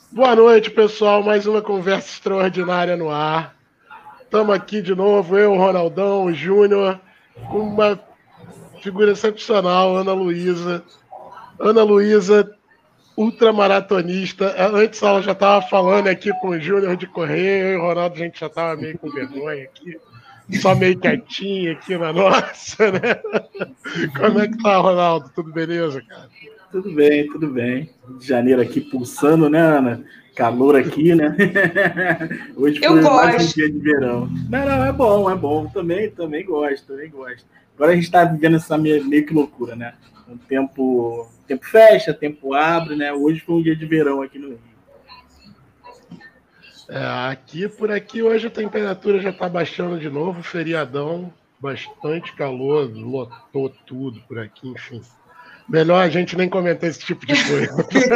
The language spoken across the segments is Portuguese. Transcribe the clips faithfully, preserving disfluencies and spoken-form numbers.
Boa noite, pessoal. Mais uma conversa extraordinária no ar. Estamos aqui de novo, eu, Ronaldão, o Júnior, com uma figura excepcional, Ana Luísa. Ana Luísa, ultramaratonista. Antes ela já estava falando aqui com o Júnior de correr, eu e o Ronaldo, a gente já estava meio com vergonha aqui. Só meio quietinho aqui na nossa, né? Como é que tá, Ronaldo? Tudo beleza, cara? Tudo bem, tudo bem. Rio de Janeiro aqui pulsando, né, Ana? Calor aqui, né? Hoje foi mais um dia de verão. Não, não, é bom, é bom. Também, também gosto, também gosto. Agora a gente está vivendo essa meio que loucura, né? Um tempo, tempo fecha, tempo abre, né? Hoje foi um dia de verão aqui no Rio. É, aqui, por aqui, hoje a temperatura já está baixando de novo, feriadão, bastante calor, lotou tudo por aqui, enfim. Melhor a gente nem comentar esse tipo de coisa.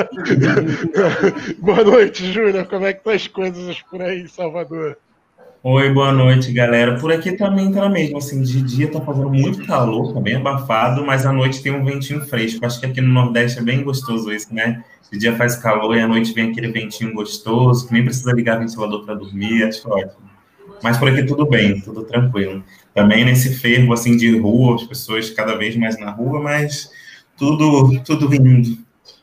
Boa noite, Júnior. Como é que estão as coisas por aí em Salvador? Oi, boa noite, galera. Por aqui também tá mesmo, assim, de dia tá fazendo muito calor, tá bem abafado, mas à noite tem um ventinho fresco. Acho que aqui no Nordeste é bem gostoso isso, né? De dia faz calor e à noite vem aquele ventinho gostoso, que nem precisa ligar ventilador para dormir, acho ótimo. Mas por aqui tudo bem, tudo tranquilo. Também nesse fervo, assim, de rua, as pessoas cada vez mais na rua, mas tudo, tudo indo.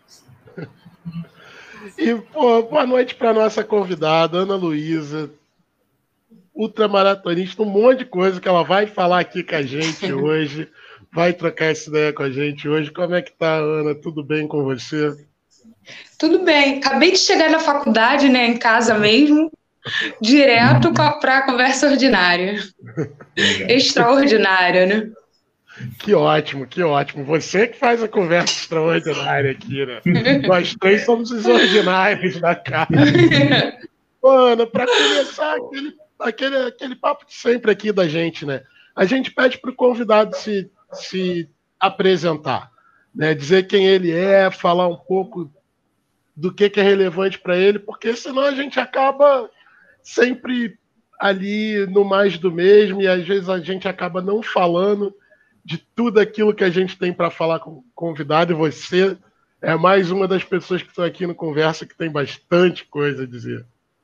E, pô, boa noite para nossa convidada, Ana Luísa, ultramaratonista, um monte de coisa que ela vai falar aqui com a gente hoje, vai trocar essa ideia com a gente hoje. Como é que tá, Ana? Tudo bem com você? Tudo bem. Acabei de chegar na faculdade, né, em casa mesmo, direto para a conversa ordinária. Extraordinária, né? Que ótimo, que ótimo. Você que faz a conversa extraordinária aqui, né? Nós três somos os ordinários da casa. Ana, para começar aquele, aquele, aquele papo de sempre aqui da gente, né? A gente pede para o convidado se, se apresentar, né? Dizer quem ele é, falar um pouco do que, que é relevante para ele, porque senão a gente acaba sempre ali no mais do mesmo e às vezes a gente acaba não falando de tudo aquilo que a gente tem para falar com o convidado, e você é mais uma das pessoas que estão aqui no Conversa que tem bastante coisa a dizer.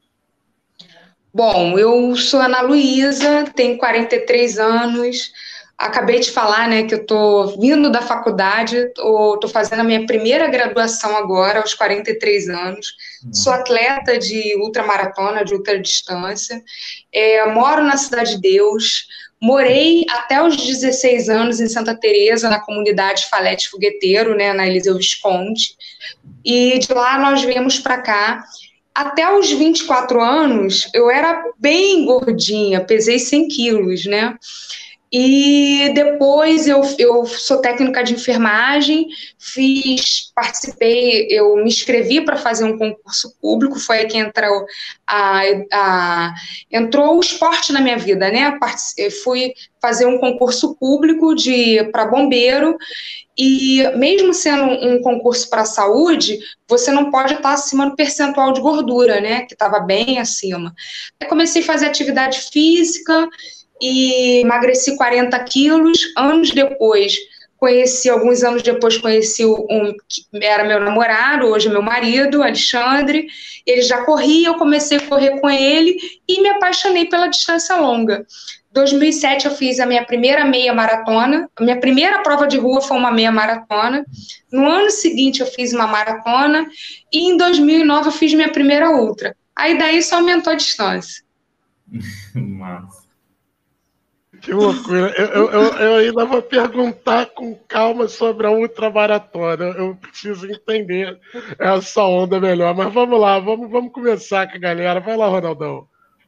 Bom, eu sou Ana Luísa, tenho quarenta e três anos, acabei de falar, né, que eu estou vindo da faculdade, estou fazendo a minha primeira graduação agora, aos quarenta e três anos, sou atleta de ultramaratona, de ultradistância, é, moro na Cidade de Deus, morei até os dezesseis anos em Santa Teresa, na comunidade Falete Fogueteiro, né, na Eliseu Visconti, e de lá nós viemos para cá. Até os vinte e quatro anos, eu era bem gordinha, pesei cem quilos, né? E depois eu, eu sou técnica de enfermagem, fiz, participei, eu me inscrevi para fazer um concurso público, foi aí que entrou, a, a, entrou o esporte na minha vida, né? Eu fui fazer um concurso público para bombeiro, e mesmo sendo um concurso para a saúde, você não pode estar acima do percentual de gordura, né? Que estava bem acima. Aí comecei a fazer atividade física, e emagreci quarenta quilos. Anos depois, conheci, alguns anos depois, conheci um que era meu namorado, hoje meu marido, Alexandre. Ele já corria, eu comecei a correr com ele e me apaixonei pela distância longa. Em dois mil e sete eu fiz a minha primeira meia maratona. A minha primeira prova de rua foi uma meia maratona. No ano seguinte eu fiz uma maratona e em dois mil e nove eu fiz minha primeira ultra. Aí daí só aumentou a distância. Massa. Que loucura. Eu, eu, eu, eu ainda vou perguntar com calma sobre a ultramaratona. Eu preciso entender essa onda melhor. Mas vamos lá, vamos, vamos começar com a galera. Vai lá, Ronaldão.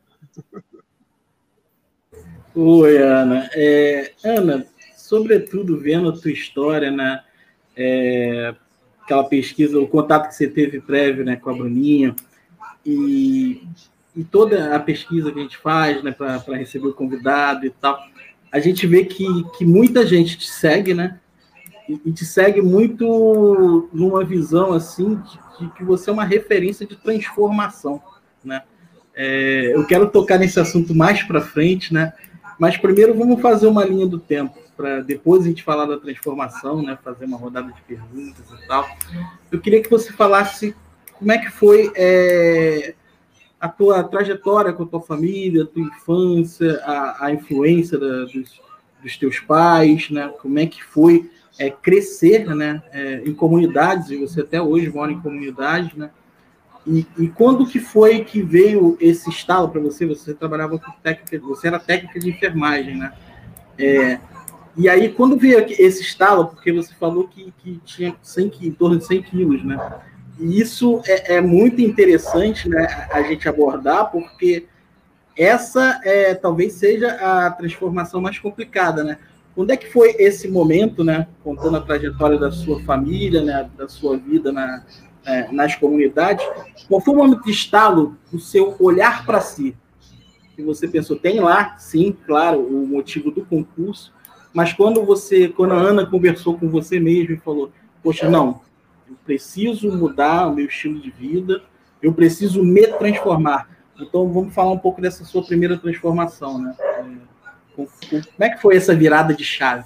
Oi, Ana. É, Ana, sobretudo vendo a tua história, né? É, aquela pesquisa, o contato que você teve prévio, né, com a Bruninha, e, e toda a pesquisa que a gente faz, né, para receber o convidado e tal, a gente vê que, que muita gente te segue, né? E, e te segue muito numa visão assim de, de que você é uma referência de transformação, né? É, eu quero tocar nesse assunto mais para frente, né? Mas primeiro vamos fazer uma linha do tempo, para depois a gente falar da transformação, né? Fazer uma rodada de perguntas e tal. Eu queria que você falasse como é que foi é, a tua trajetória com a tua família, a tua infância, a, a influência da, dos, dos teus pais, né? Como é que foi é, crescer, né? É, em comunidades, e você até hoje mora em comunidades, né? E, e quando que foi que veio esse estalo para você? Você trabalhava com técnica, você era técnica de enfermagem, né? É, e aí, quando veio esse estalo, porque você falou que, que tinha cem, em torno de cem quilos, né? E isso é, é muito interessante, né, a gente abordar, porque essa é, talvez seja a transformação mais complicada, né? Quando é que foi esse momento, né, contando a trajetória da sua família, né, da sua vida na, é, nas comunidades, qual foi o momento de estalo do seu olhar para si? Que você pensou, tem lá, sim, claro, o motivo do concurso, mas quando você, quando a Ana conversou com você mesmo e falou, poxa, não, eu preciso mudar o meu estilo de vida, eu preciso me transformar. Então, vamos falar um pouco dessa sua primeira transformação, né? Como é que foi essa virada de chave?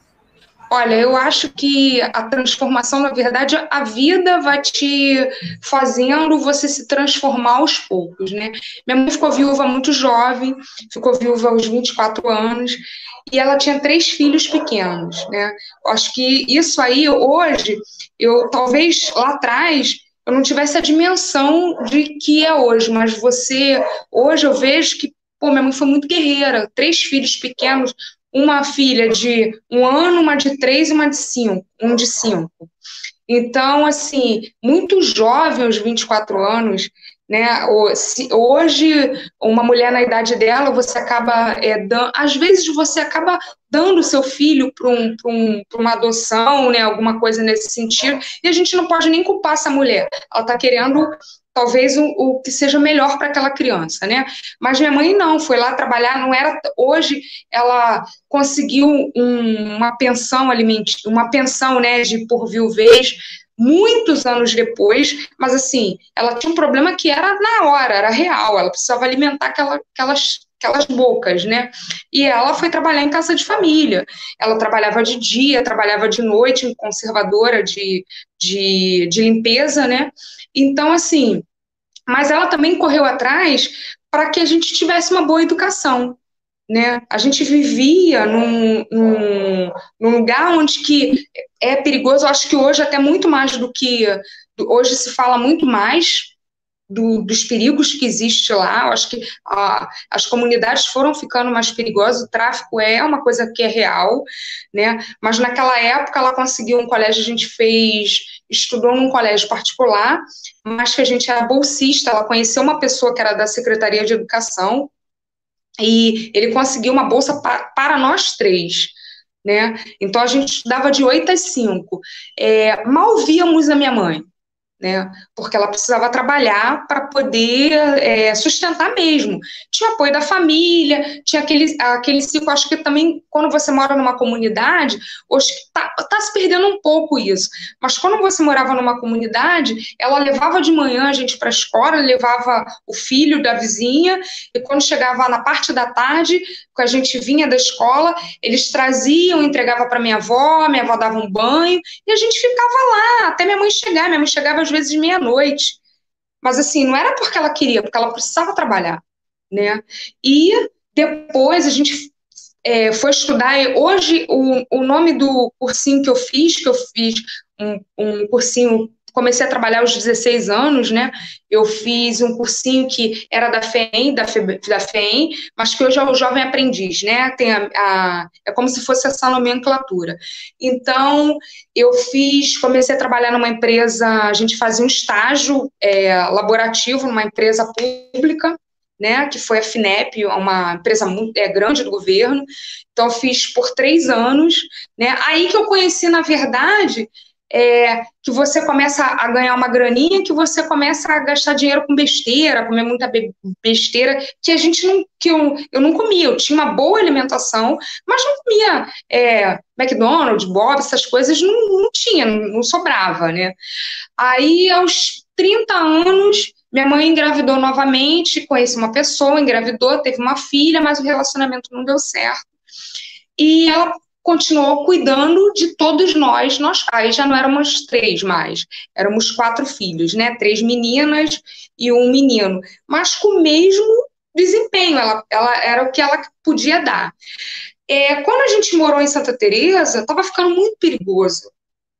Olha, eu acho que a transformação, na verdade, a vida vai te fazendo você se transformar aos poucos, né? Minha mãe ficou viúva muito jovem, ficou viúva aos vinte e quatro anos, e ela tinha três filhos pequenos, né? Acho que isso aí, hoje, eu talvez lá atrás, eu não tivesse a dimensão de que é hoje, mas você, hoje eu vejo que, pô, minha mãe foi muito guerreira, três filhos pequenos, uma filha de um ano, uma de três e uma de cinco, um de cinco. Então, assim, muito jovem, aos vinte e quatro anos, né? Hoje, uma mulher na idade dela, você acaba, é, dando, às vezes você acaba dando o seu filho para um, um, uma adoção, né? Alguma coisa nesse sentido, e a gente não pode nem culpar essa mulher. Ela está querendo talvez o, o que seja melhor para aquela criança, né? Mas minha mãe não, foi lá trabalhar, não era, hoje ela conseguiu um, uma pensão alimentícia, uma pensão, né, de por viuvez, muitos anos depois, mas assim, ela tinha um problema que era na hora, era real, ela precisava alimentar aquela, aquelas, aquelas bocas, né? E ela foi trabalhar em casa de família, ela trabalhava de dia, trabalhava de noite em conservadora de, de, de limpeza, né? Então, assim, mas ela também correu atrás para que a gente tivesse uma boa educação, né? A gente vivia num, num, num lugar onde que é perigoso, eu acho que hoje até muito mais do que, hoje se fala muito mais do, dos perigos que existe lá, eu acho que a, as comunidades foram ficando mais perigosas, o tráfico é uma coisa que é real, né? Mas naquela época ela conseguiu um colégio, a gente fez, estudou num colégio particular, mas que a gente era bolsista, ela conheceu uma pessoa que era da Secretaria de Educação, e ele conseguiu uma bolsa pa, para nós três, né? Então a gente estudava de oito às cinco. É, mal víamos a minha mãe, né? Porque ela precisava trabalhar para poder é, sustentar mesmo. Tinha apoio da família, tinha aquele, aquele ciclo, acho que também, quando você mora numa comunidade, hoje está tá se perdendo um pouco isso, mas quando você morava numa comunidade, ela levava de manhã a gente para a escola, levava o filho da vizinha, e quando chegava na parte da tarde, que a gente vinha da escola, eles traziam, entregavam para minha avó, minha avó dava um banho, e a gente ficava lá, até minha mãe chegar, minha mãe chegava às vezes de meia-noite, mas assim, não era porque ela queria, porque ela precisava trabalhar, né? E depois a gente é, foi estudar, e hoje o, o nome do cursinho que eu fiz, que eu fiz um, um cursinho, comecei a trabalhar aos dezesseis anos, né? Eu fiz um cursinho que era da FEM, da, Fe, da FEM, mas que hoje é o Jovem Aprendiz, né? Tem a, a, é como se fosse essa nomenclatura. Então, eu fiz, comecei a trabalhar numa empresa, a gente fazia um estágio é, laborativo numa empresa pública, né, que foi a FINEP, uma empresa muito é, grande do governo. Então, eu fiz por três anos, né? Aí que eu conheci, na verdade, é, que você começa a ganhar uma graninha, que você começa a gastar dinheiro com besteira, comer muita besteira, que a gente não, que eu, eu não comia, eu tinha uma boa alimentação, mas não comia é, McDonald's, Bob, essas coisas, não, não tinha, não, não sobrava, né? Aí, aos trinta anos, minha mãe engravidou novamente, conheci uma pessoa, engravidou, teve uma filha, mas o relacionamento não deu certo. E ela continuou cuidando de todos nós, nós aí já não éramos três mais, éramos quatro filhos, né? Três meninas e um menino, mas com o mesmo desempenho, ela, ela era o que ela podia dar. É, quando a gente morou em Santa Teresa, estava ficando muito perigoso.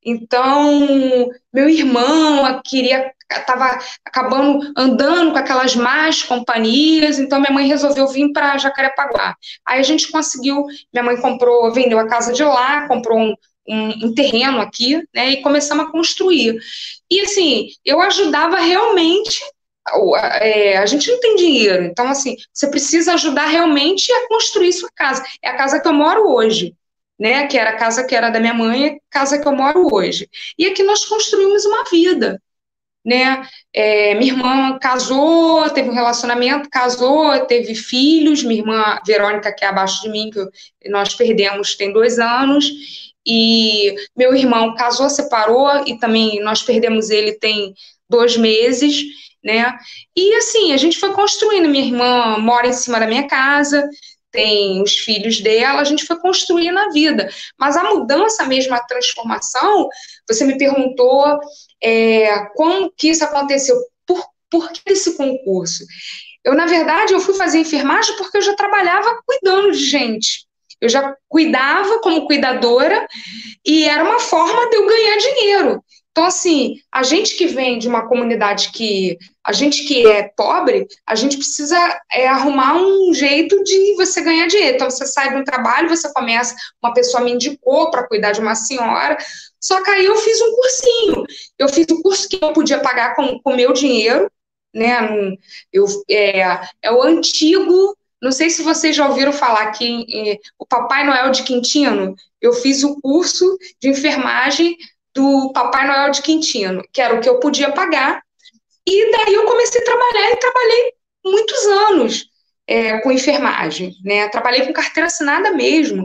Então, meu irmão queria, estava acabando andando com aquelas más companhias, então minha mãe resolveu vir para Jacarepaguá. Aí a gente conseguiu, minha mãe comprou, vendeu a casa de lá, comprou um, um, um terreno aqui, né, e começamos a construir. E assim, eu ajudava realmente, é, a gente não tem dinheiro, então assim, você precisa ajudar realmente a construir sua casa. É a casa que eu moro hoje, né, que era a casa que era da minha mãe, a casa que eu moro hoje. E aqui nós construímos uma vida, né, é, minha irmã casou, teve um relacionamento, casou, teve filhos, minha irmã Verônica, que é abaixo de mim, que nós perdemos tem dois anos, e meu irmão casou, separou, e também nós perdemos ele tem dois meses, né, e assim, a gente foi construindo, minha irmã mora em cima da minha casa, tem os filhos dela, a gente foi construindo a vida. Mas a mudança mesmo, a transformação, você me perguntou é, como que isso aconteceu, por, por que esse concurso? Eu, na verdade, eu fui fazer enfermagem porque eu já trabalhava cuidando de gente. Eu já cuidava como cuidadora e era uma forma de eu ganhar dinheiro. Então, assim, a gente que vem de uma comunidade que... A gente que é pobre, a gente precisa é, arrumar um jeito de você ganhar dinheiro. Então, você sai de um trabalho, você começa... Uma pessoa me indicou para cuidar de uma senhora, só que aí eu fiz um cursinho. Eu fiz um curso que eu podia pagar com o meu dinheiro, né? Eu, é, é o antigo... Não sei se vocês já ouviram falar que é, o Papai Noel de Quintino. Eu fiz o curso de enfermagem do Papai Noel de Quintino, que era o que eu podia pagar, e daí eu comecei a trabalhar, e trabalhei muitos anos é, com enfermagem, né, trabalhei com carteira assinada mesmo,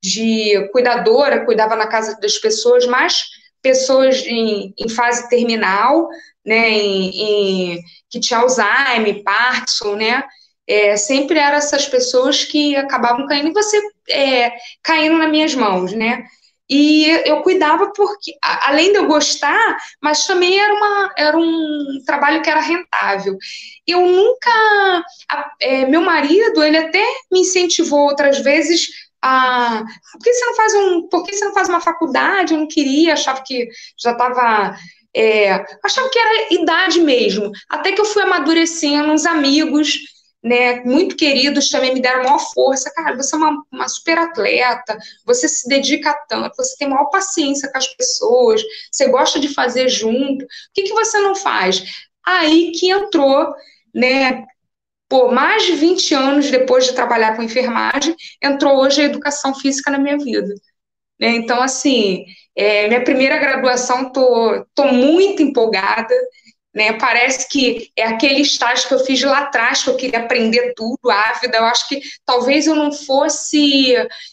de cuidadora, cuidava na casa das pessoas, mas pessoas em, em fase terminal, né, em, em, que tinha Alzheimer, Parkinson, né, é, sempre eram essas pessoas que acabavam caindo, e você é, caindo nas minhas mãos, né. E eu cuidava porque, além de eu gostar, mas também era, uma, era um trabalho que era rentável. Eu nunca... É, meu marido, ele até me incentivou outras vezes a... Por que você não faz, um, por que você não faz uma faculdade? Eu não queria, achava que já estava... É, achava que era idade mesmo. Até que eu fui amadurecendo, uns amigos... Né, muito queridos também me deram maior força, cara, você é uma, uma super atleta, você se dedica tanto, você tem maior paciência com as pessoas, você gosta de fazer junto, o que, que você não faz? Aí que entrou, né, pô, mais de vinte anos depois de trabalhar com enfermagem, entrou hoje a educação física na minha vida, né, então assim, é, minha primeira graduação, tô, tô muito empolgada, né, parece que é aquele estágio que eu fiz lá atrás, que eu queria aprender tudo, ávida, eu acho que talvez eu não fosse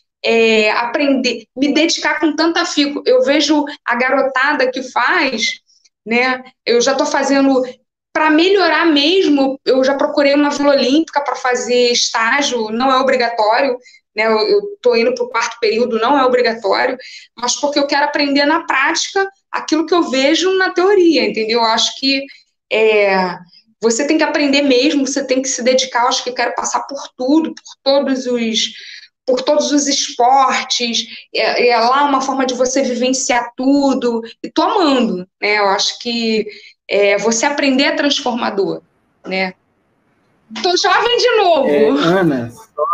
é, aprender, me dedicar com tanta afinco. Eu vejo a garotada que faz, né, eu já estou fazendo, para melhorar mesmo, eu já procurei uma Vila Olímpica para fazer estágio, não é obrigatório, né, eu estou indo para o quarto período, não é obrigatório, mas porque eu quero aprender na prática aquilo que eu vejo na teoria, entendeu? Eu acho que é, você tem que aprender mesmo, você tem que se dedicar, eu acho que eu quero passar por tudo, por todos os, por todos os esportes, é, é lá uma forma de você vivenciar tudo, e tô amando, né? Eu acho que é, você aprender é transformador, né? Tô jovem de novo. É, Ana,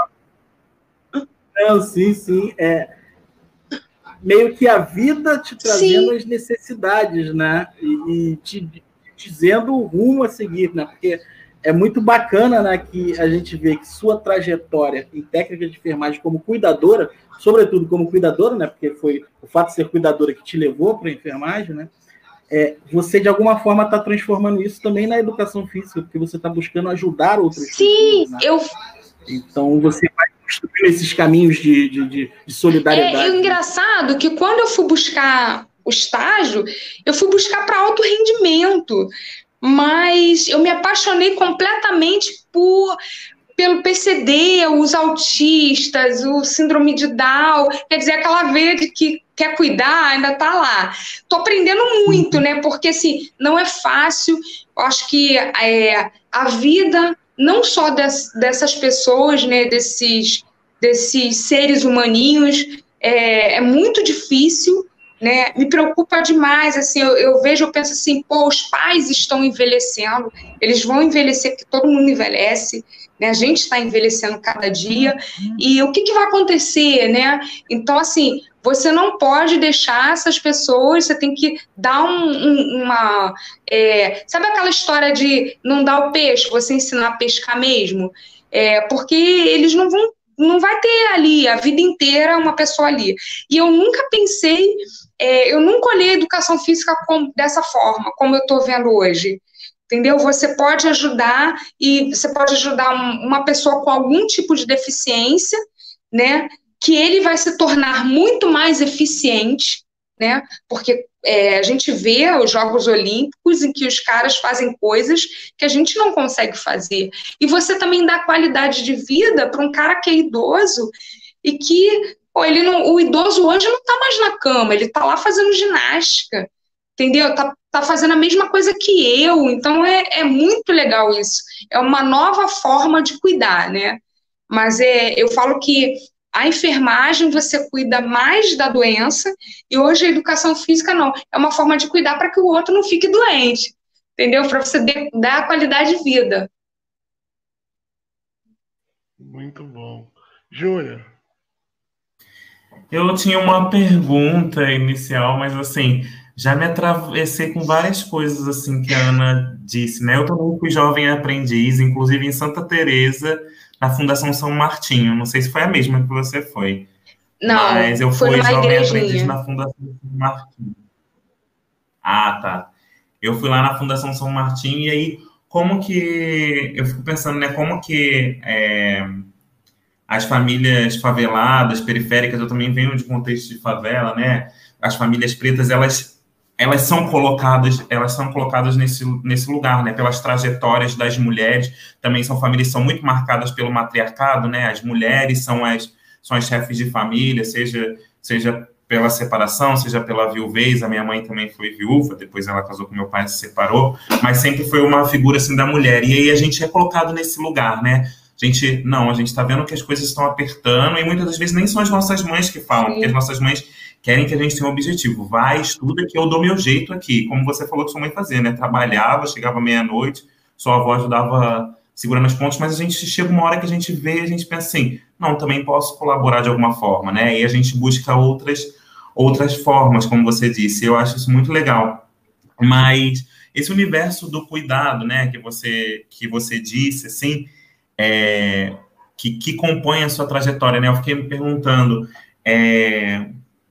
só... Não, sim, sim, é... meio que a vida te trazendo Sim. as necessidades, né? E, e te, te dizendo o rumo a seguir, né? Porque é muito bacana, né, que a gente vê que sua trajetória em técnica de enfermagem como cuidadora, sobretudo como cuidadora, né? Porque foi o fato de ser cuidadora que te levou para a enfermagem, né? É, você, de alguma forma, está transformando isso também na educação física, porque você está buscando ajudar outras Sim, pessoas, né? eu... Então, você vai construir esses caminhos de, de, de solidariedade. É, é engraçado que quando eu fui buscar o estágio, eu fui buscar para alto rendimento, mas eu me apaixonei completamente por... pelo P C D, os autistas, o síndrome de Down, quer dizer, aquela veia de que quer cuidar, ainda está lá. Estou aprendendo muito, né? Porque, assim, não é fácil. Eu acho que é, a vida, não só des, dessas pessoas, né? Desses, desses seres humaninhos, é, é muito difícil, né? Me preocupa demais, assim, eu, eu vejo, eu penso assim, pô, os pais estão envelhecendo, eles vão envelhecer, porque todo mundo envelhece, né? A gente está envelhecendo cada dia, e o que, que vai acontecer, né? Então, assim, você não pode deixar essas pessoas, você tem que dar um, um, uma... É, sabe aquela história de não dar o peixe, você ensinar a pescar mesmo? É, porque eles não vão, não vai ter ali a vida inteira uma pessoa ali. E eu nunca pensei, é, eu nunca olhei a educação física como, dessa forma, como eu estou vendo hoje. Entendeu? Você pode ajudar, e você pode ajudar um, uma pessoa com algum tipo de deficiência, né? Que ele vai se tornar muito mais eficiente, né? Porque é, a gente vê os Jogos Olímpicos em que os caras fazem coisas que a gente não consegue fazer. E você também dá qualidade de vida para um cara que é idoso e que, pô, ele não, o idoso hoje não está mais na cama, ele está lá fazendo ginástica, entendeu? Tá, tá fazendo a mesma coisa que eu, então é, é muito legal isso. É uma nova forma de cuidar, né? Mas é, eu falo que a enfermagem você cuida mais da doença, e hoje a educação física não. É uma forma de cuidar para que o outro não fique doente, entendeu? Para você dar qualidade de vida. Muito bom. Júnior? Eu tinha uma pergunta inicial, mas assim, já me atravessei com várias coisas assim que a Ana disse, né? Eu também fui jovem aprendiz, inclusive em Santa Teresa, na Fundação São Martinho. Não sei se foi a mesma que você foi. Não, mas eu foi fui numa jovem igrejinha. aprendiz na Fundação São Martinho. Ah, tá. Eu fui lá na Fundação São Martinho e aí, como que... Eu fico pensando, né? Como que é, as famílias faveladas, periféricas, eu também venho de contexto de favela, né? As famílias pretas, elas... elas são colocadas, elas são colocadas nesse, nesse lugar, né? Pelas trajetórias das mulheres. Também são famílias que são muito marcadas pelo matriarcado, né? As mulheres são as, são as chefes de família, seja, seja pela separação, seja pela viuvez. A minha mãe também foi viúva, depois ela casou com meu pai e se separou, mas sempre foi uma figura, assim, da mulher. E aí a gente é colocado nesse lugar, né? A gente, não, a gente está vendo que as coisas estão apertando, e muitas das vezes nem são as nossas mães que falam, Sim. porque as nossas mães querem que a gente tenha um objetivo. Vai, estuda, que eu dou meu jeito aqui. Como você falou que sua mãe fazia, né? Trabalhava, chegava meia-noite, sua avó ajudava segurando as pontas, mas a gente chega uma hora que a gente vê, a gente pensa assim, não, também posso colaborar de alguma forma, né? E a gente busca outras, outras formas, como você disse. Eu acho isso muito legal. Mas esse universo do cuidado, né, que você, que você disse, assim, é, que, que compõe a sua trajetória, né? Eu fiquei me perguntando... É,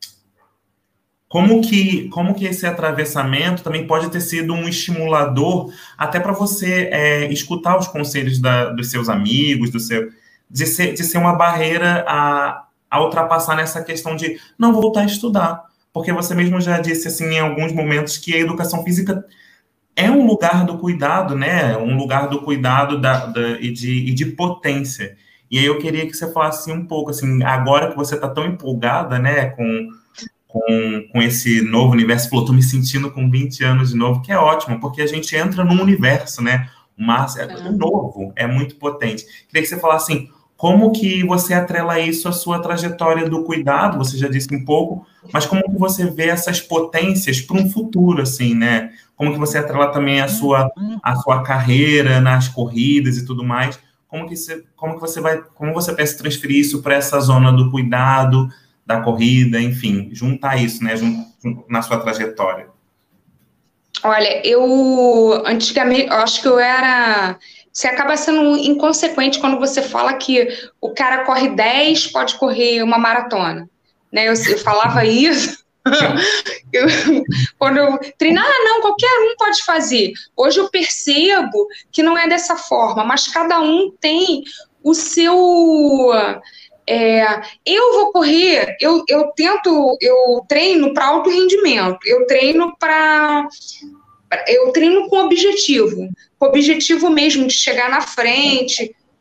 Como que, como que esse atravessamento também pode ter sido um estimulador até para você é, escutar os conselhos da, dos seus amigos, do seu, de, ser, de ser uma barreira a, a ultrapassar nessa questão de não, vou voltar a estudar. Porque você mesmo já disse assim, em alguns momentos que a educação física é um lugar do cuidado, né? Um lugar do cuidado da, da, e, de, e de potência. E aí eu queria que você falasse um pouco, assim, agora que você está tão empolgada, né, com... Com, com esse novo universo, falou, tô me sentindo com vinte anos de novo, que é ótimo, porque a gente entra num universo, né, uma, é novo, é muito potente. Queria que você falasse assim, como que você atrela isso à sua trajetória do cuidado, você já disse um pouco, mas como que você vê essas potências para um futuro, assim, né, como que você atrela também a sua, a sua carreira nas corridas e tudo mais, como que você, como que você vai, como você pensa transferir isso para essa zona do cuidado, da corrida, enfim, juntar isso, né, junto, na sua trajetória. Olha, eu, antigamente, eu acho que eu era... Você acaba sendo inconsequente quando você fala que o cara corre dez, pode correr uma maratona, né, eu, eu falava isso, eu, quando eu treinar, ah, não, qualquer um pode fazer. Hoje eu percebo que não é dessa forma, mas cada um tem o seu... É, eu vou correr, eu, eu tento, eu treino para alto rendimento, eu treino para, eu treino com objetivo, com objetivo mesmo de chegar na frente,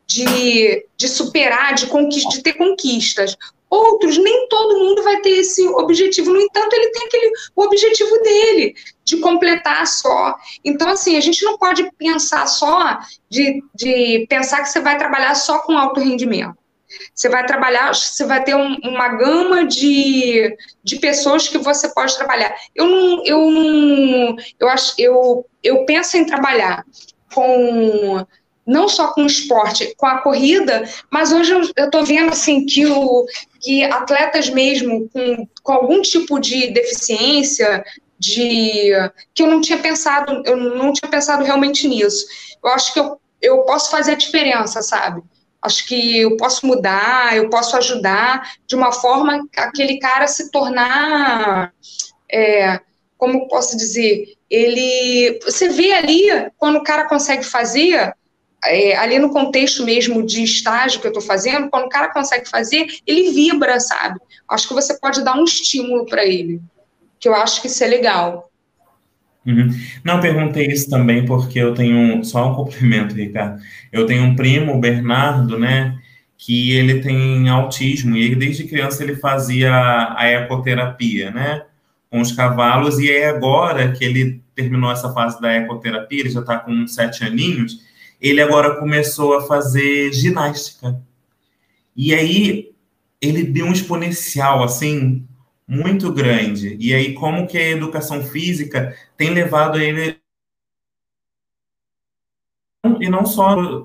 de, de superar, de, conquist, de ter conquistas. Outros, nem todo mundo vai ter esse objetivo. No entanto, ele tem aquele, o objetivo dele, de completar só. Então, assim, a gente não pode pensar só de, de pensar que você vai trabalhar só com alto rendimento. Você vai trabalhar, você vai ter um, uma gama de, de pessoas que você pode trabalhar. Eu não, eu não, eu acho, eu, eu penso em trabalhar com não só com o esporte, com a corrida, mas hoje eu estou vendo assim que, o, que atletas mesmo com, com algum tipo de deficiência, de que eu não tinha pensado, eu não tinha pensado realmente nisso. Eu acho que eu, eu posso fazer a diferença, sabe? Acho que eu posso mudar, eu posso ajudar de uma forma aquele cara se tornar, é, como posso dizer, ele, você vê ali, quando o cara consegue fazer, é, ali no contexto mesmo de estágio que eu estou fazendo, quando o cara consegue fazer, ele vibra, sabe? Acho que você pode dar um estímulo para ele, que eu acho que isso é legal. Uhum. Não, perguntei isso também porque eu tenho, só um complemento, Ricardo, eu tenho um primo, o Bernardo, né, que ele tem autismo, e ele, desde criança ele fazia a ecoterapia, né, com os cavalos, e aí agora que ele terminou essa fase da ecoterapia, ele já está com uns sete aninhos, ele agora começou a fazer ginástica, e aí ele deu um exponencial, assim, muito grande. E aí, como que a educação física tem levado ele, e não só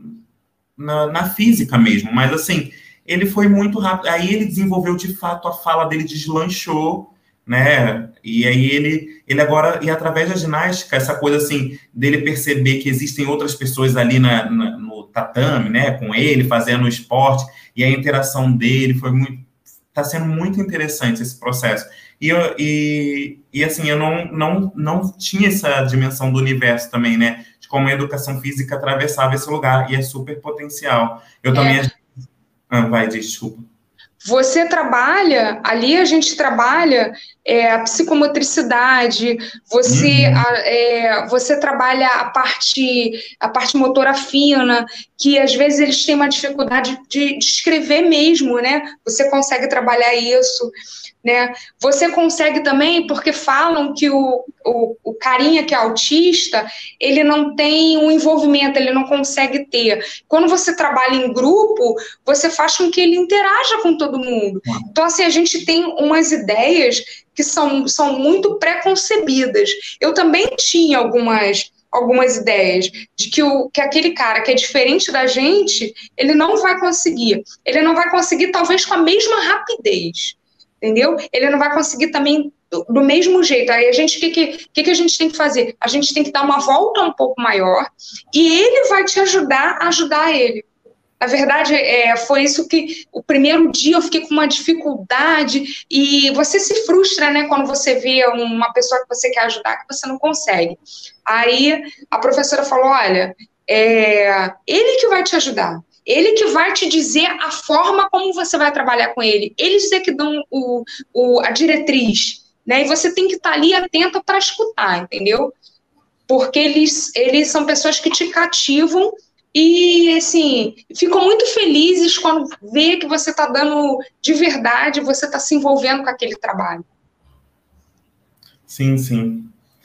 na, na física mesmo, mas assim, ele foi muito rápido. Aí ele desenvolveu de fato, a fala dele deslanchou, né? E aí ele, ele agora, e através da ginástica, essa coisa assim, dele perceber que existem outras pessoas ali na, na, no tatame, né? Com ele, fazendo o esporte, e a interação dele foi muito. Está sendo muito interessante esse processo. E, eu, e, e assim, eu não, não, não tinha essa dimensão do universo também, né? De como a educação física atravessava esse lugar, e é super potencial. Eu é. também... Ah, vai, desculpa. Você trabalha, ali a gente trabalha é, a psicomotricidade, você, uhum. a, é, você trabalha a parte, a parte motora fina, que às vezes eles têm uma dificuldade de, de escrever mesmo, né? Você consegue trabalhar isso, né? Você consegue também, porque falam que o, o, o carinha que é autista, ele não tem um envolvimento, ele não consegue ter. Quando você trabalha em grupo, você faz com que ele interaja com todo mundo. Então, assim, a gente tem umas ideias que são, são muito pré-concebidas. Eu também tinha algumas, algumas ideias de que, o, que aquele cara que é diferente da gente, ele não vai conseguir. Ele não vai conseguir, talvez, com a mesma rapidez. Entendeu? Ele não vai conseguir também do, do mesmo jeito. Aí a gente, o que, que, que a gente tem que fazer? A gente tem que dar uma volta um pouco maior e ele vai te ajudar a ajudar ele. Na verdade, é, foi isso que o primeiro dia eu fiquei com uma dificuldade e você se frustra, né, quando você vê uma pessoa que você quer ajudar que você não consegue. Aí a professora falou, olha, é, ele que vai te ajudar. Ele que vai te dizer a forma como você vai trabalhar com ele. Eles é que dão o, o, a diretriz, né? E você tem que estar ali atenta para escutar, entendeu? Porque eles, eles são pessoas que te cativam e, assim, ficam muito felizes quando vê que você está dando de verdade, você está se envolvendo com aquele trabalho. Sim, sim.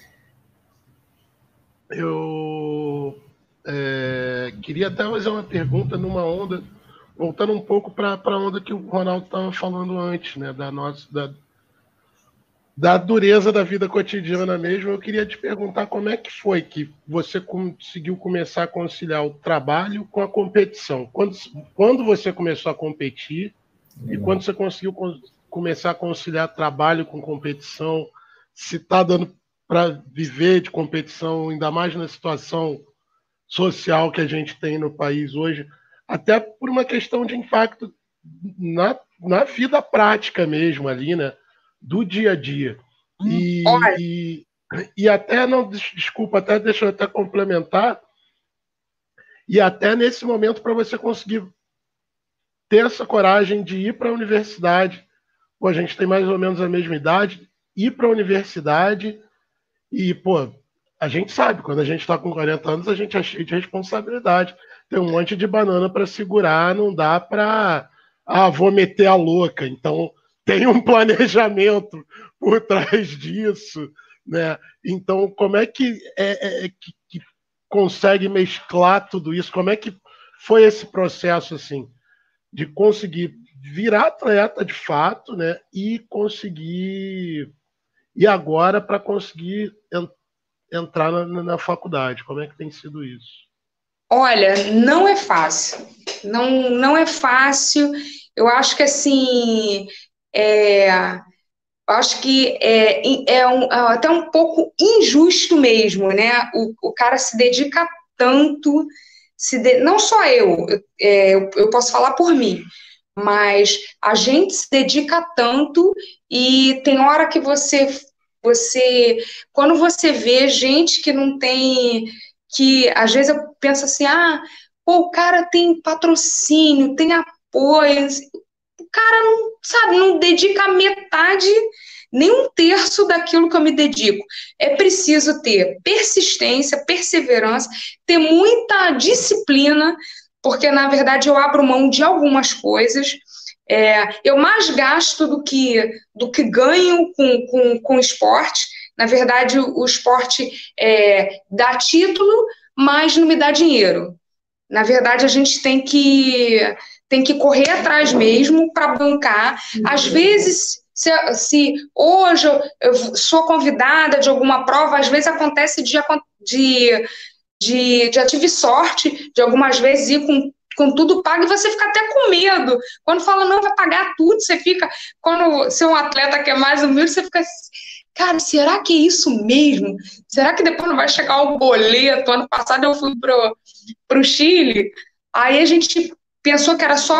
Eu... É, queria até fazer uma pergunta numa onda, voltando um pouco para a onda que o Ronaldo estava falando antes, né, da, nossa, da, da dureza da vida cotidiana mesmo. Eu queria te perguntar como é que foi que você conseguiu começar a conciliar o trabalho com a competição. Quando, quando você começou a competir e quando você conseguiu começar a conciliar trabalho com competição, se está dando para viver de competição, ainda mais na situação social que a gente tem no país hoje, até por uma questão de impacto na, na vida prática mesmo ali, né? Do dia a dia. E, e, e até, não, desculpa, até deixa eu até complementar, e até nesse momento para você conseguir ter essa coragem de ir para a universidade, pô, a gente tem mais ou menos a mesma idade, ir para a universidade e, pô, a gente sabe, quando a gente está com quarenta anos, a gente é cheio de responsabilidade. tem um monte de banana para segurar, não dá para, ah, vou meter a louca. Então, tem um planejamento por trás disso, né? Então, como é que, é, é, que, que consegue mesclar tudo isso? Como é que foi esse processo, assim, de conseguir virar atleta de fato, né? E conseguir... E agora, para conseguir en- entrar na, na faculdade, como é que tem sido isso? Olha, não é fácil. Não, não é fácil. Eu acho que assim, é, eu acho que é, é, um- é até um pouco injusto mesmo, né? O, o cara se dedica tanto, se de- não só eu, eu, é, eu, eu posso falar por mim, mas a gente se dedica tanto e tem hora que você, você, quando você vê gente que não tem, que às vezes eu penso assim, ah, pô, o cara tem patrocínio, tem apoio, o cara não, sabe, não dedica metade, nem um terço daquilo que eu me dedico. É preciso ter persistência, perseverança, ter muita disciplina, porque, na verdade, eu abro mão de algumas coisas. É, eu mais gasto do que, do que ganho com, com, com o esporte. Na verdade, o, o esporte é, dá título, mas não me dá dinheiro. Na verdade, a gente tem que, tem que correr atrás mesmo para bancar. Às vezes, se, se hoje eu, eu sou convidada de alguma prova, às vezes acontece de, de, de, de eu tive sorte de algumas vezes ir com, com tudo pago e você fica até com medo. Quando fala, não, vai pagar tudo, você fica. Quando você é um atleta que é mais humilde, você fica. Cara, será que é isso mesmo? Será que depois não vai chegar o boleto? Ano passado eu fui pro, pro Chile, aí a gente pensou que era só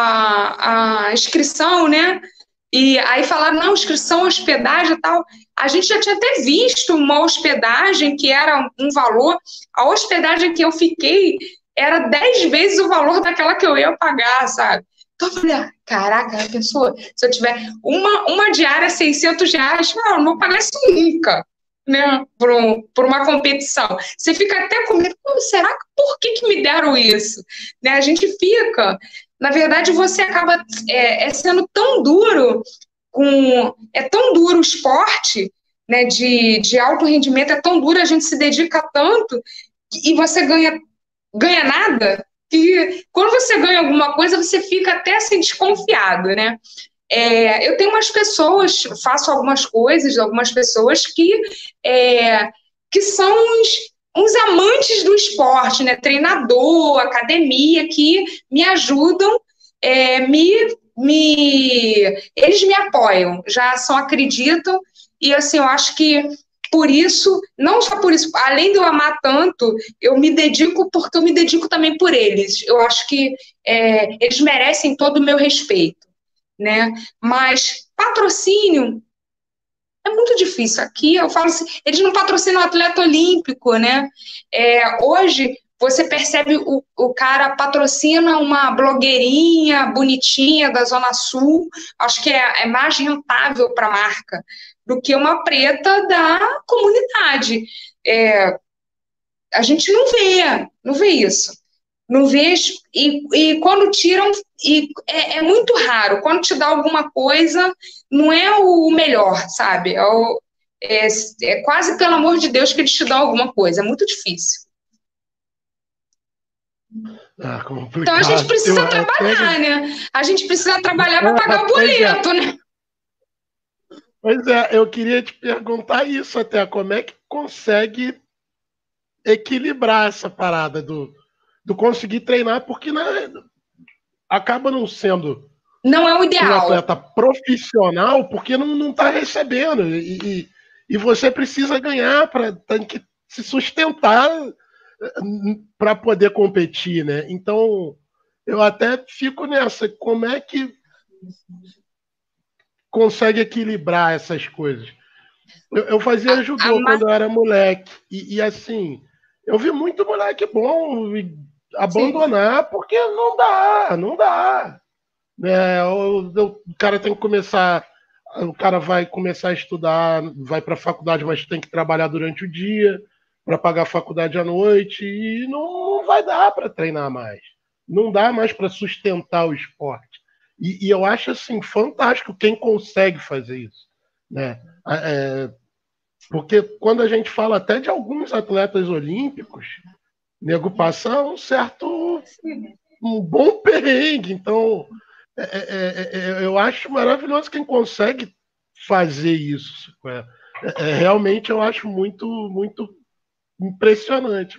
a, a inscrição, né? E aí falaram, não, inscrição, hospedagem e tal. A gente já tinha até visto uma hospedagem que era um valor. A hospedagem que eu fiquei era dez vezes o valor daquela que eu ia pagar, sabe? Então eu falei, ah, caraca, a pessoa, se eu tiver uma, uma diária, seiscentos reais, ah, eu não vou pagar isso nunca, né, por, um, por uma competição. Você fica até com medo, será que por que, que me deram isso? Né, a gente fica, na verdade, você acaba é, é sendo tão duro, com, é tão duro o esporte, né, de, de alto rendimento, é tão duro, a gente se dedica tanto, e você ganha, ganha nada, que quando você ganha alguma coisa, você fica até assim desconfiado, né? É, eu tenho umas pessoas, faço algumas coisas de algumas pessoas que, é, que são uns, uns amantes do esporte, né? Treinador, academia, que me ajudam, é, me, me, eles me apoiam, já são, acreditam, e assim, eu acho que por isso, não só por isso, além de eu amar tanto, eu me dedico porque eu me dedico também por eles. Eu acho que é, eles merecem todo o meu respeito, né? Mas patrocínio é muito difícil. Aqui eu falo assim, eles não patrocinam o atleta olímpico, né? É, hoje você percebe o, o cara patrocina uma blogueirinha bonitinha da Zona Sul, acho que é, é mais rentável para a marca do que uma preta da comunidade. É, a gente não vê, não vê isso. Não vê, e, e quando tiram, e é, é muito raro, quando te dá alguma coisa, não é o melhor, sabe? É, o, é, é quase pelo amor de Deus que eles te dão alguma coisa, é muito difícil. Ah, Então a gente precisa eu, trabalhar, até... né? A gente precisa trabalhar para pagar o boleto, é. né? Pois é, eu queria te perguntar isso até, como é que consegue equilibrar essa parada do, do conseguir treinar, porque né, acaba não sendo não é o ideal. Um atleta profissional, porque não está recebendo, e, e, e você precisa ganhar, pra, tem que se sustentar para poder competir, né? Então, eu até fico nessa, como é que consegue equilibrar essas coisas? Eu, eu fazia judô a, a quando eu era moleque, e, e assim, eu vi muito moleque bom abandonar, Sim. porque não dá, não dá. Né? O, o cara tem que começar, o cara vai começar a estudar, vai para a faculdade, mas tem que trabalhar durante o dia, para pagar a faculdade à noite e não, não vai dar para treinar mais. Não dá mais para sustentar o esporte. E, e eu acho assim fantástico quem consegue fazer isso, né? É, porque quando a gente fala até de alguns atletas olímpicos, o nego passa um certo, um bom perrengue. Então, é, é, é, eu acho maravilhoso quem consegue fazer isso. É, é, realmente eu acho muito, muito impressionante.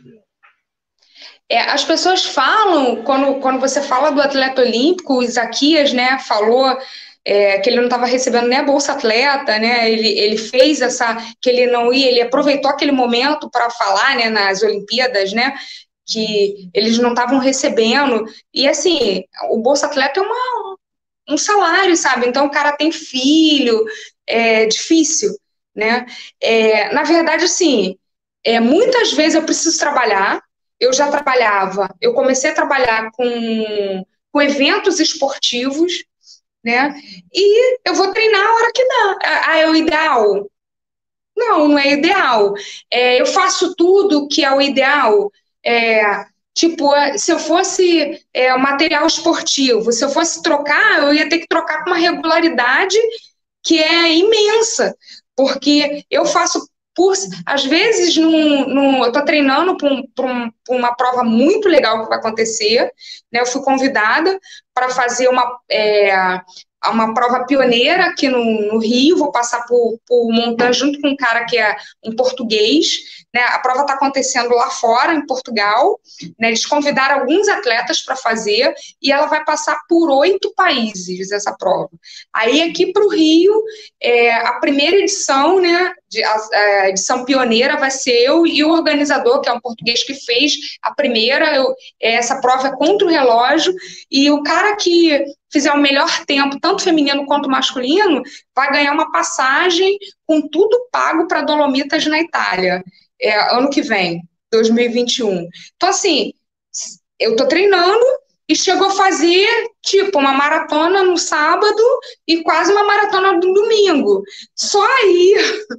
É, as pessoas falam, quando, quando você fala do atleta olímpico, o Isaquias, né, falou é, que ele não estava recebendo nem a Bolsa Atleta, né, ele, ele fez essa, que ele não ia, ele aproveitou aquele momento para falar, né, nas Olimpíadas, né, que eles não estavam recebendo, e assim, o Bolsa Atleta é uma, um salário, sabe, então o cara tem filho, é difícil, né, é, na verdade, assim, é, muitas vezes eu preciso trabalhar. Eu já trabalhava, eu comecei a trabalhar com, com eventos esportivos, né? E eu vou treinar a hora que dá. Ah, é o ideal? Não, não é ideal. É, eu faço tudo que é o ideal. É, tipo, se eu fosse é, material esportivo, se eu fosse trocar, eu ia ter que trocar com uma regularidade que é imensa, porque eu faço por, às vezes, num, num, eu estou treinando para um, um, uma prova muito legal que vai acontecer, né? Eu fui convidada para fazer uma, é, uma prova pioneira aqui no, no Rio, vou passar por, por Montanha junto com um cara que é um português, né? A prova está acontecendo lá fora, em Portugal, né? Eles convidaram alguns atletas para fazer e ela vai passar por oito países, essa prova. Aí aqui para o Rio, é, a primeira edição, né, de, a, a edição pioneira vai ser eu e o organizador, que é um português que fez a primeira, eu, essa prova é contra o relógio, e o cara que fizer o melhor tempo, tanto feminino quanto masculino, vai ganhar uma passagem com tudo pago para Dolomitas na Itália, é, ano que vem, dois mil e vinte e um. Então, assim, eu tô treinando e chegou a fazer, tipo, uma maratona no sábado e quase uma maratona no domingo. Só aí,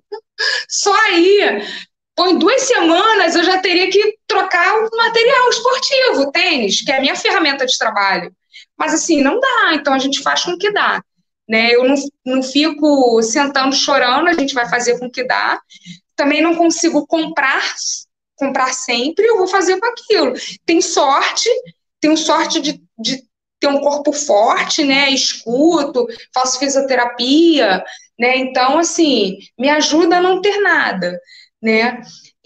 só aí, pô, em duas semanas eu já teria que trocar o material esportivo, o tênis, que é a minha ferramenta de trabalho. Mas, assim, não dá, então a gente faz com o que dá. Né? Eu não, não fico sentando chorando, a gente vai fazer com o que dá. Também não consigo comprar, comprar sempre, eu vou fazer com aquilo. Tem sorte, tenho sorte de, de ter um corpo forte, né? Escuto, faço fisioterapia, né? Então, assim, me ajuda a não ter nada, né?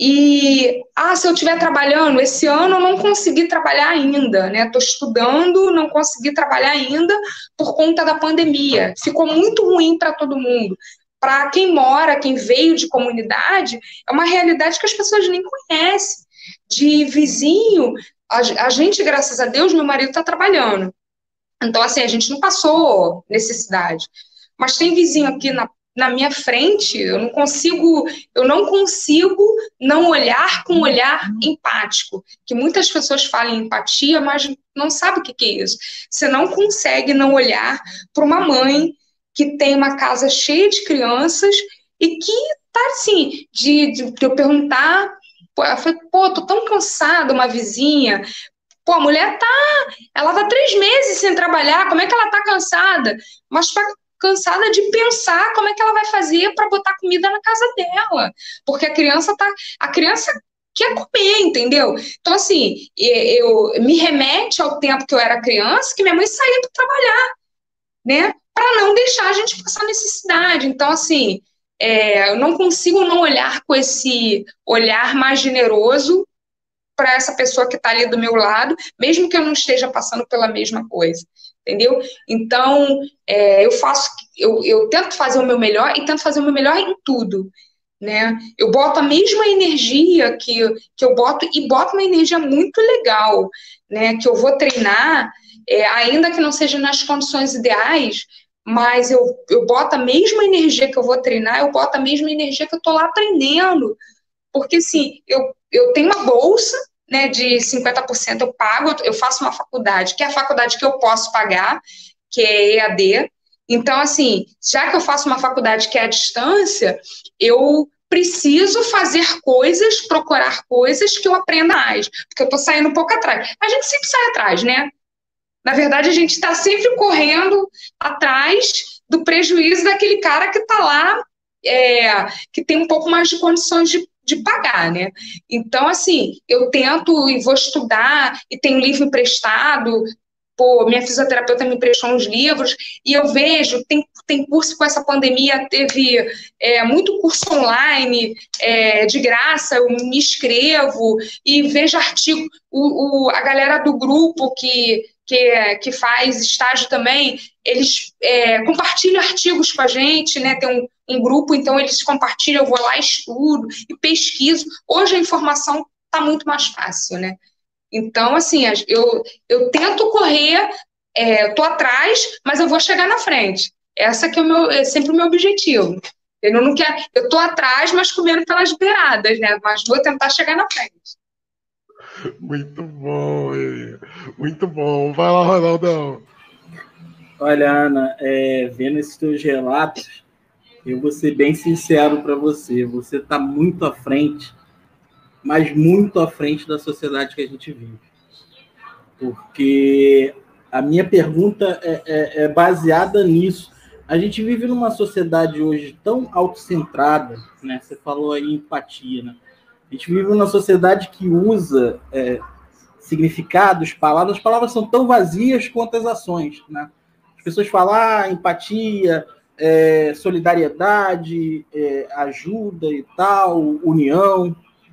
E, ah, se eu estiver trabalhando, esse ano eu não consegui trabalhar ainda, né? Estou estudando, não consegui trabalhar ainda por conta da pandemia. Ficou muito ruim para todo mundo. Para quem mora, quem veio de comunidade, é uma realidade que as pessoas nem conhecem. De vizinho, a, a gente, graças a Deus, meu marido está trabalhando. Então, assim, a gente não passou necessidade. Mas tem vizinho aqui na na minha frente, eu não consigo, eu não consigo não olhar com um olhar empático, que muitas pessoas falam em empatia, mas não sabe o que é isso. Você não consegue não olhar para uma mãe que tem uma casa cheia de crianças e que tá assim, de, de, de eu perguntar, ela foi, pô, tô tão cansada, uma vizinha, pô, a mulher tá, ela tá três meses sem trabalhar, como é que ela tá cansada? Mas para cansada de pensar como é que ela vai fazer para botar comida na casa dela, porque a criança tá, a criança quer comer, entendeu? Então, assim, eu, me remete ao tempo que eu era criança, que minha mãe saía para trabalhar, né, para não deixar a gente passar necessidade. Então, assim, é, eu não consigo não olhar com esse olhar mais generoso para essa pessoa que está ali do meu lado, mesmo que eu não esteja passando pela mesma coisa. Entendeu? Então, é, eu faço, eu, eu tento fazer o meu melhor e tento fazer o meu melhor em tudo, né? Eu boto a mesma energia que, que eu boto e boto uma energia muito legal, né? Que eu vou treinar, é, ainda que não seja nas condições ideais, mas eu, eu boto a mesma energia que eu vou treinar, eu boto a mesma energia que eu tô lá aprendendo, porque, assim, eu, eu tenho uma bolsa, né, de cinquenta por cento eu pago, eu faço uma faculdade, que é a faculdade que eu posso pagar, que é E A D. Então, assim, já que eu faço uma faculdade que é à distância, eu preciso fazer coisas, procurar coisas que eu aprenda mais, porque eu estou saindo um pouco atrás. A gente sempre sai atrás, né? Na verdade, a gente está sempre correndo atrás do prejuízo daquele cara que está lá, é, que tem um pouco mais de condições de, de pagar, né? Então, assim, eu tento e vou estudar, e tenho livro emprestado. Pô, minha fisioterapeuta me emprestou uns livros, e eu vejo, tem, tem curso com essa pandemia, teve é, muito curso online, é, de graça, eu me inscrevo, e vejo artigo, o, o, a galera do grupo que, que, que faz estágio também, eles é, compartilham artigos com a gente, né, tem um, um grupo, então eles compartilham, eu vou lá, estudo, e pesquiso. Hoje a informação está muito mais fácil, né? Então, assim, eu, eu tento correr, é, tô atrás, mas eu vou chegar na frente. Essa que é, o meu, é sempre o meu objetivo. Eu não quero, eu tô atrás, mas comendo pelas beiradas, né? Mas vou tentar chegar na frente. Muito bom, muito bom. Vai lá, Ronaldão. Olha, Ana, é, vendo esses teus relatos, eu vou ser bem sincero para você. Você está muito à frente, mas muito à frente da sociedade que a gente vive. Porque a minha pergunta é, é, é baseada nisso. A gente vive numa sociedade hoje tão autocentrada, né? Você falou aí empatia, né? A gente vive numa sociedade que usa é, significados, palavras. As palavras são tão vazias quanto as ações, né? As pessoas falam ah, empatia, é, solidariedade, é, ajuda e tal, união.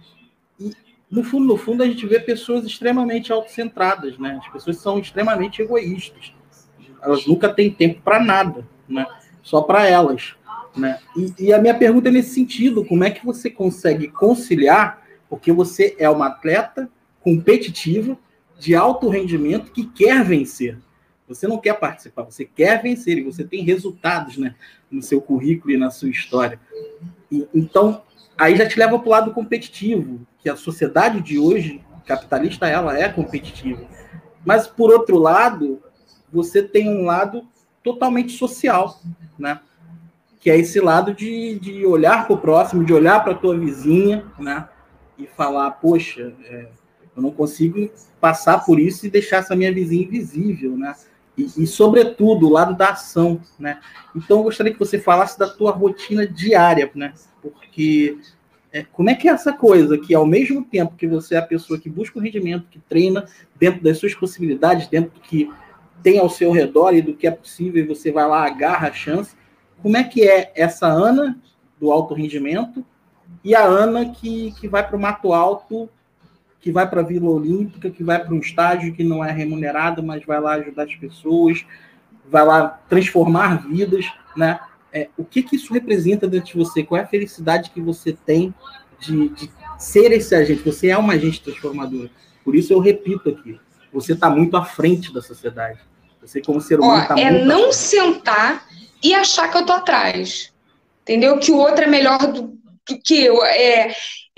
No fundo, no fundo, a gente vê pessoas extremamente autocentradas, né? As pessoas são extremamente egoístas. Elas nunca têm tempo para nada, né? Só para elas, né? E, e a minha pergunta é nesse sentido, como é que você consegue conciliar, porque você é uma atleta competitiva, de alto rendimento, que quer vencer. Você não quer participar, você quer vencer, e você tem resultados, né, no seu currículo e na sua história. E, então, aí já te leva para o lado competitivo, que a sociedade de hoje, capitalista, ela é competitiva. Mas, por outro lado, você tem um lado totalmente social, né? Que é esse lado de, de olhar para o próximo, de olhar para a tua vizinha, né? E falar, poxa, é, eu não consigo passar por isso e deixar essa minha vizinha invisível, né? E, e, sobretudo, o lado da ação, né? Então, eu gostaria que você falasse da tua rotina diária, né? Porque é, como é que é essa coisa que, ao mesmo tempo que você é a pessoa que busca o rendimento, que treina dentro das suas possibilidades, dentro do que tem ao seu redor e do que é possível, e você vai lá, agarra a chance, como é que é essa Ana do alto rendimento e a Ana que, que vai para o Mato Alto, que vai para a Vila Olímpica, que vai para um estágio que não é remunerado, mas vai lá ajudar as pessoas, vai lá transformar vidas, né? É, o que, que isso representa dentro de você? Qual é a felicidade que você tem de, de ser esse agente? Você é uma agente transformadora. Por isso eu repito aqui, você está muito à frente da sociedade. Você, como ser humano, está muito à frente. É não sentar e achar que eu estou atrás. Entendeu? Que o outro é melhor do, do que eu. É,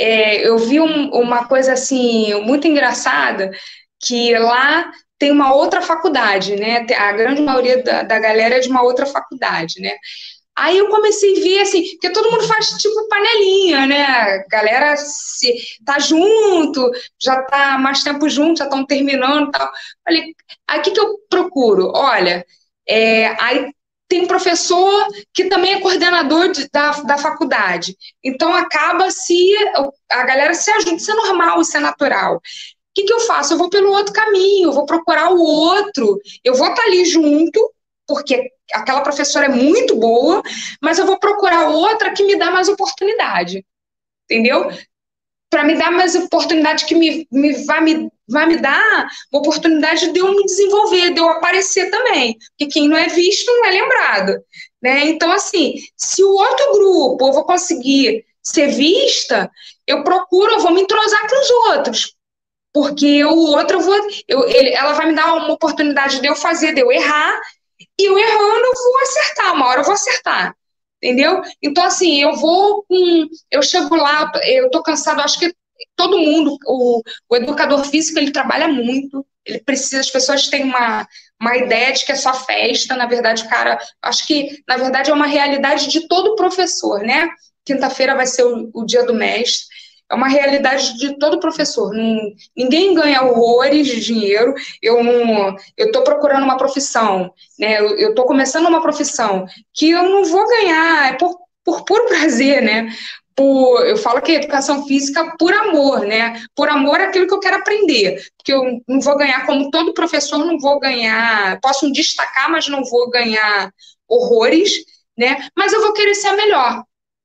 é, eu vi um, uma coisa assim, muito engraçada, que lá tem uma outra faculdade, né? A grande maioria da, da galera é de uma outra faculdade, né? Aí eu comecei a ver, assim, porque todo mundo faz, tipo, panelinha, né? A galera se, tá junto, já tá mais tempo junto, já estão terminando e tal. Falei, aí o que, que eu procuro? Olha, é, aí tem um professor que também é coordenador de, da, da faculdade. Então, acaba se a galera se ajuda, isso é normal, isso é natural. O que, que eu faço? Eu vou pelo outro caminho, eu vou procurar o outro, eu vou estar ali junto, porque aquela professora é muito boa, mas eu vou procurar outra que me dá mais oportunidade, entendeu? Para me dar mais oportunidade, que me, me, vai, me, vai me dar uma oportunidade de eu me desenvolver, de eu aparecer também, porque quem não é visto não é lembrado, né? Então, assim, se o outro grupo eu vou conseguir ser vista, eu procuro, eu vou me entrosar com os outros, porque o outro eu vou, eu, ele, ela vai me dar uma oportunidade de eu fazer, de eu errar, e eu errando, eu vou acertar, uma hora eu vou acertar, entendeu? Então, assim, eu vou com... Eu chego lá, eu tô cansado, acho que todo mundo, o, o educador físico, ele trabalha muito, ele precisa, as pessoas têm uma, uma ideia de que é só festa, na verdade, cara, acho que, na verdade, é uma realidade de todo professor, né? quinta-feira vai ser o, o dia do mestre. É uma realidade de todo professor. Não, ninguém ganha horrores de dinheiro. Eu não, eu estou procurando uma profissão, né? Eu estou começando uma profissão que eu não vou ganhar, é por, por puro prazer, né? Por, eu falo que é educação física por amor, né? Por amor àquilo que eu quero aprender. Porque eu não vou ganhar, como todo professor, não vou ganhar. Posso me destacar, mas não vou ganhar horrores, né? Mas eu vou querer ser a melhor,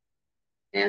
né?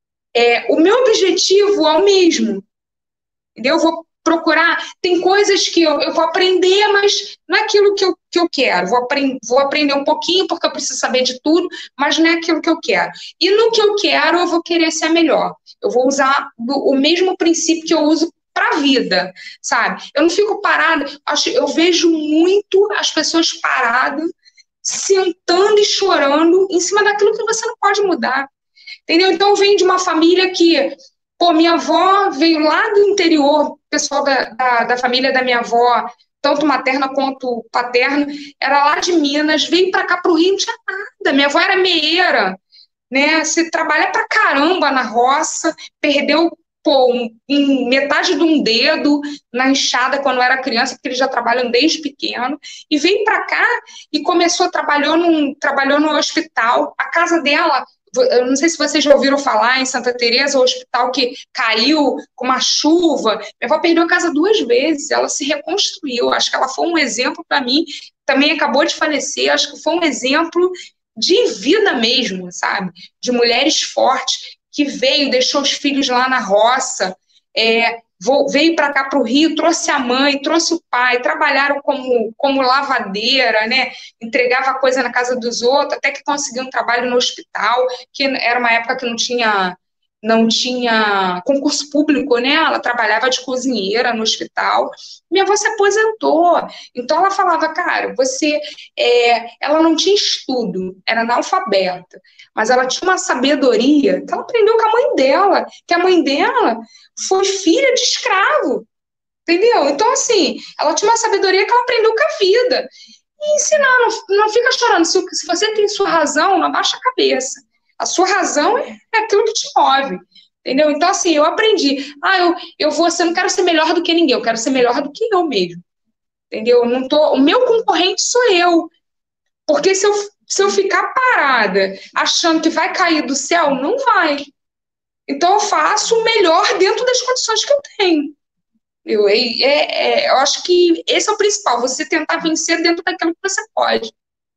É, o meu objetivo é o mesmo, entendeu? Eu vou procurar, tem coisas que eu, eu vou aprender, mas não é aquilo que eu, que eu quero, vou, aprend, vou aprender um pouquinho porque eu preciso saber de tudo, mas não é aquilo que eu quero. E no que eu quero, eu vou querer ser melhor, eu vou usar do, o mesmo princípio que eu uso para a vida, sabe? Eu não fico parada, acho, eu vejo muito as pessoas paradas, sentando e chorando em cima daquilo que você não pode mudar. Entendeu? Então, eu venho de uma família que, pô, minha avó veio lá do interior, o pessoal da, da, da família da minha avó, tanto materna quanto paterna, era lá de Minas, veio para cá para o Rio, não tinha nada. Minha avó era meieira, né? Se trabalha pra caramba na roça, perdeu, pô, um, um, metade de um dedo na enxada quando era criança, porque eles já trabalham desde pequeno, e veio para cá e começou, trabalhou, num, trabalhou no hospital. A casa dela, eu não sei se vocês já ouviram falar em Santa Teresa, o hospital que caiu com uma chuva. Minha avó perdeu a casa duas vezes, ela se reconstruiu. Acho que ela foi um exemplo para mim. Também acabou de falecer, acho que foi um exemplo de vida mesmo, sabe? De mulheres fortes que veio, deixou os filhos lá na roça, é, veio para cá para o Rio, trouxe a mãe, trouxe o pai, trabalharam como, como lavadeira, né? Entregava coisa na casa dos outros, até que conseguiu um trabalho no hospital, que era uma época que não tinha, não tinha concurso público, né? Ela trabalhava de cozinheira no hospital. Minha avó se aposentou, então ela falava, cara, você, é, ela não tinha estudo, era analfabeta, mas ela tinha uma sabedoria que ela aprendeu com a mãe dela, que a mãe dela foi filha de escravo, entendeu? Então, assim, ela tinha uma sabedoria que ela aprendeu com a vida. E ensinar, não, não fica chorando. Se, se você tem sua razão, não abaixa a cabeça. A sua razão é, é aquilo que te move, entendeu? Então, assim, eu aprendi. Ah, eu, eu vou ser, não quero ser melhor do que ninguém, eu quero ser melhor do que eu mesmo, entendeu? Não tô, o meu concorrente sou eu. Porque se eu, se eu ficar parada achando que vai cair do céu, não vai. Então, eu faço o melhor dentro das condições que eu tenho. Eu, é, é, eu acho que esse é o principal, você tentar vencer dentro daquilo que você pode.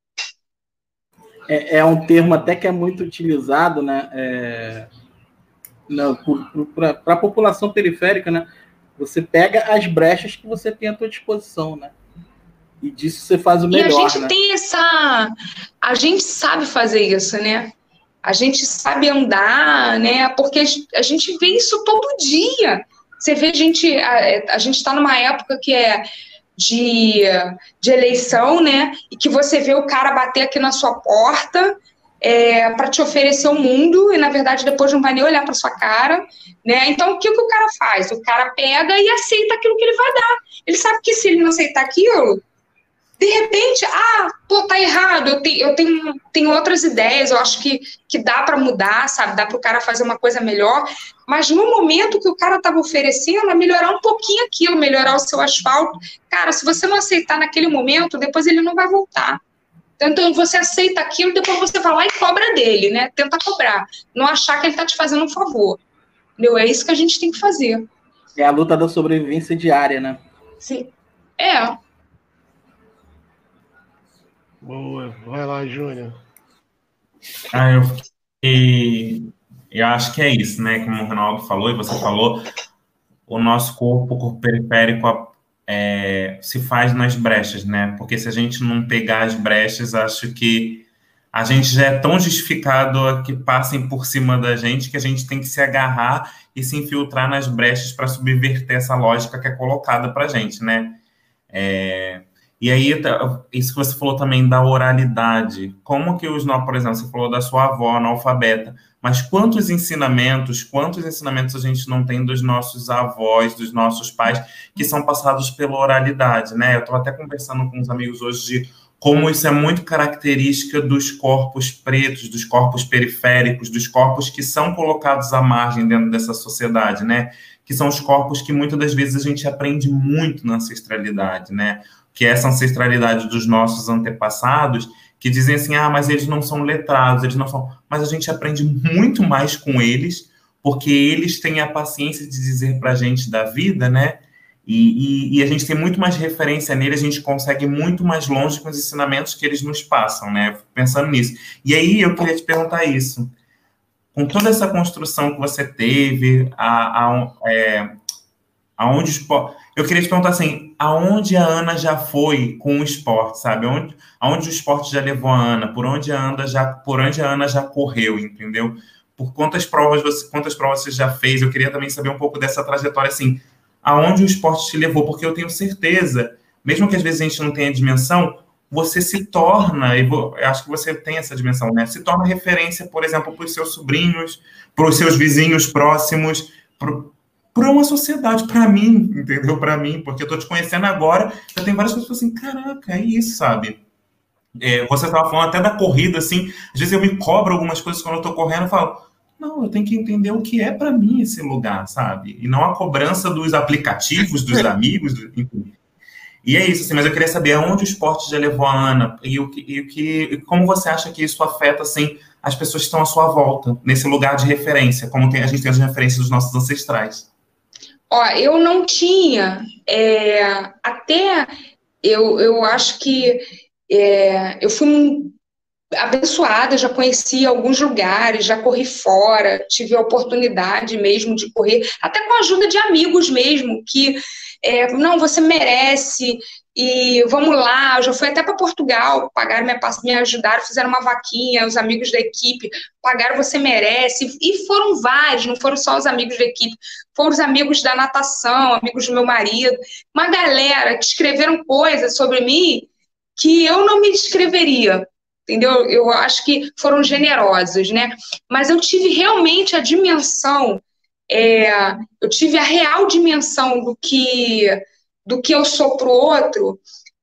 É, é um termo até que é muito utilizado, né, é, para a população periférica, né? Você pega as brechas que você tem à sua disposição, né? E disso você faz o melhor, né? E a gente, né, tem essa... A gente sabe fazer isso, né? A gente sabe andar, né? Porque a gente vê isso todo dia. Você vê, a gente a, a gente está numa época que é de, de eleição, né? E que você vê o cara bater aqui na sua porta é, para te oferecer o mundo e, na verdade, depois não vai nem olhar para sua cara, né? Então, o que, que o cara faz? O cara pega e aceita aquilo que ele vai dar. Ele sabe que se ele não aceitar aquilo, de repente, ah, pô, tá errado, eu, te, eu tenho, tenho outras ideias, eu acho que, que dá para mudar, sabe, dá para o cara fazer uma coisa melhor, mas no momento que o cara estava oferecendo, é melhorar um pouquinho aquilo, melhorar o seu asfalto, cara, se você não aceitar naquele momento, depois ele não vai voltar. Então, você aceita aquilo, depois você vai lá e cobra dele, né, tenta cobrar, não achar que ele tá te fazendo um favor, entendeu? É isso que a gente tem que fazer. É a luta da sobrevivência diária, né? Sim, é. Boa, vai lá, Júnior. Ah, eu fiquei... Eu acho que é isso, né? Como o Ronaldo falou e você falou, o nosso corpo, o corpo periférico, é, se faz nas brechas, né? Porque se a gente não pegar as brechas, acho que a gente já é tão justificado que passem por cima da gente que a gente tem que se agarrar e se infiltrar nas brechas para subverter essa lógica que é colocada para a gente, né? É... E aí, isso que você falou também da oralidade, como que os, por exemplo, você falou da sua avó analfabeta, mas quantos ensinamentos, quantos ensinamentos a gente não tem dos nossos avós, dos nossos pais, que são passados pela oralidade, né? Eu estava até conversando com uns amigos hoje de como isso é muito característica dos corpos pretos, dos corpos periféricos, dos corpos que são colocados à margem dentro dessa sociedade, né? Que são os corpos que muitas das vezes a gente aprende muito na ancestralidade, né? Que é essa ancestralidade dos nossos antepassados, que dizem assim, ah, mas eles não são letrados, eles não são... Mas a gente aprende muito mais com eles, porque eles têm a paciência de dizer para a gente da vida, né? E, e, e a gente tem muito mais referência nele, a gente consegue ir muito mais longe com os ensinamentos que eles nos passam, né? Pensando nisso. E aí eu queria te perguntar isso. Com toda essa construção que você teve, a, a, é, aonde os... Eu queria te perguntar assim, aonde a Ana já foi com o esporte, sabe? Aonde, aonde o esporte já levou a Ana? Por onde a Ana já, por onde a Ana já correu, entendeu? Por quantas provas você, quantas provas você já fez? Eu queria também saber um pouco dessa trajetória, assim, aonde o esporte te levou, porque eu tenho certeza, mesmo que às vezes a gente não tenha dimensão, você se torna, e eu acho que você tem essa dimensão, né? Se torna referência, por exemplo, para os seus sobrinhos, para os seus vizinhos próximos, para uma sociedade, para mim, entendeu? Para mim, porque eu estou te conhecendo agora, já tem várias pessoas assim, caraca, é isso, sabe? É, você estava falando até da corrida, assim, às vezes eu me cobro algumas coisas quando eu estou correndo, eu falo, não, eu tenho que entender o que é para mim esse lugar, sabe? E não a cobrança dos aplicativos, dos amigos, do, enfim. E é isso, assim, mas eu queria saber aonde o esporte já levou a Ana e, o que, e, o que, e como você acha que isso afeta, assim, as pessoas que estão à sua volta, nesse lugar de referência, como tem, a gente tem as referências dos nossos ancestrais. Ó, eu não tinha, é, até, eu, eu acho que é, eu fui abençoada, já conheci alguns lugares, já corri fora, tive a oportunidade mesmo de correr, até com a ajuda de amigos mesmo, que, é, não, você merece, e vamos lá, eu já fui até para Portugal, pagaram minha, me ajudaram, fizeram uma vaquinha, os amigos da equipe, pagaram, você merece, e foram vários, não foram só os amigos da equipe, foram os amigos da natação, amigos do meu marido, uma galera que escreveram coisas sobre mim que eu não me descreveria, entendeu? Eu acho que foram generosos, né? Mas eu tive realmente a dimensão, é, eu tive a real dimensão do que, do que eu sou pro outro.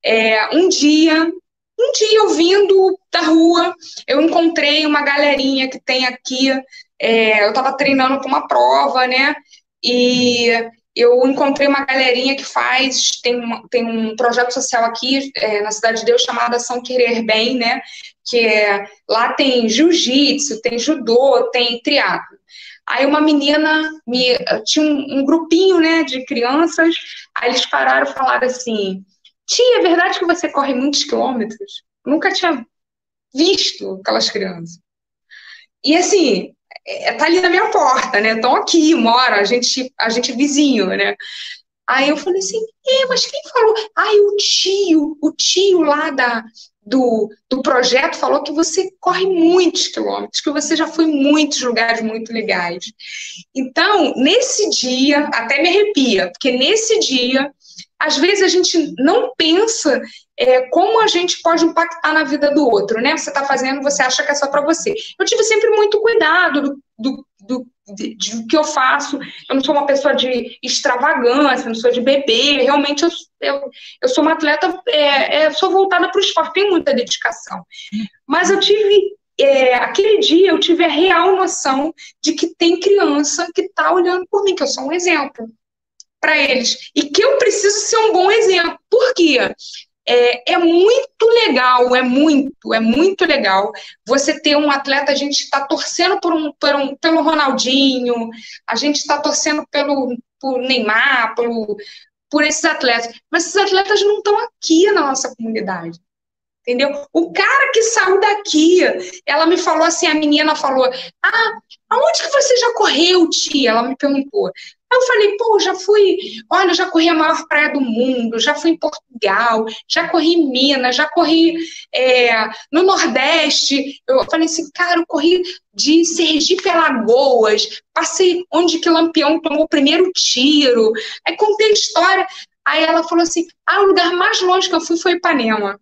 É, um dia, um dia eu vindo da rua, eu encontrei uma galerinha que tem aqui, é, eu estava treinando para uma prova, né? E eu encontrei uma galerinha que faz, tem, uma, tem um projeto social aqui é, na Cidade de Deus chamado Ação Querer Bem, né? Que é, lá tem jiu-jitsu, tem judô, tem triatlo. Aí uma menina, me, tinha um, um grupinho, né, de crianças, aí eles pararam e falaram assim, tia, é verdade que você corre muitos quilômetros? Eu nunca tinha visto aquelas crianças. E assim, é, tá ali na minha porta, né, estão aqui, mora, a gente, a gente é vizinho, né. Aí eu falei assim, é, mas quem falou? Ai, o tio, o tio lá da... Do, do projeto falou que você corre muitos quilômetros, que você já foi em muitos lugares muito legais. Então, nesse dia, até me arrepia, porque nesse dia, às vezes a gente não pensa é, como a gente pode impactar na vida do outro, né? Você está fazendo, você acha que é só para você. Eu tive sempre muito cuidado do, do, do de, de que eu faço, eu não sou uma pessoa de extravagância, não sou de beber, realmente eu, eu, eu sou uma atleta, é, é, sou voltada para o esporte, tenho muita dedicação. Mas eu tive, é, aquele dia eu tive a real noção de que tem criança que está olhando por mim, que eu sou um exemplo para eles, e que eu preciso ser um bom exemplo. Por quê? É, é muito legal, é muito, é muito legal você ter um atleta, a gente está torcendo por um, por um, pelo Ronaldinho, a gente está torcendo pelo, por Neymar, pelo, por esses atletas, mas esses atletas não estão aqui na nossa comunidade, entendeu? O cara que saiu daqui, ela me falou assim, a menina falou, ah, aonde que você já correu, tia? Ela me perguntou. Aí eu falei, pô, já fui, olha, já corri a maior praia do mundo, já fui em Portugal, já corri em Minas, já corri é, no Nordeste. Eu falei assim, cara, eu corri de Sergipe a Alagoas, passei onde que Lampião tomou o primeiro tiro. Aí contei a história. Aí ela falou assim, ah, o lugar mais longe que eu fui foi Ipanema.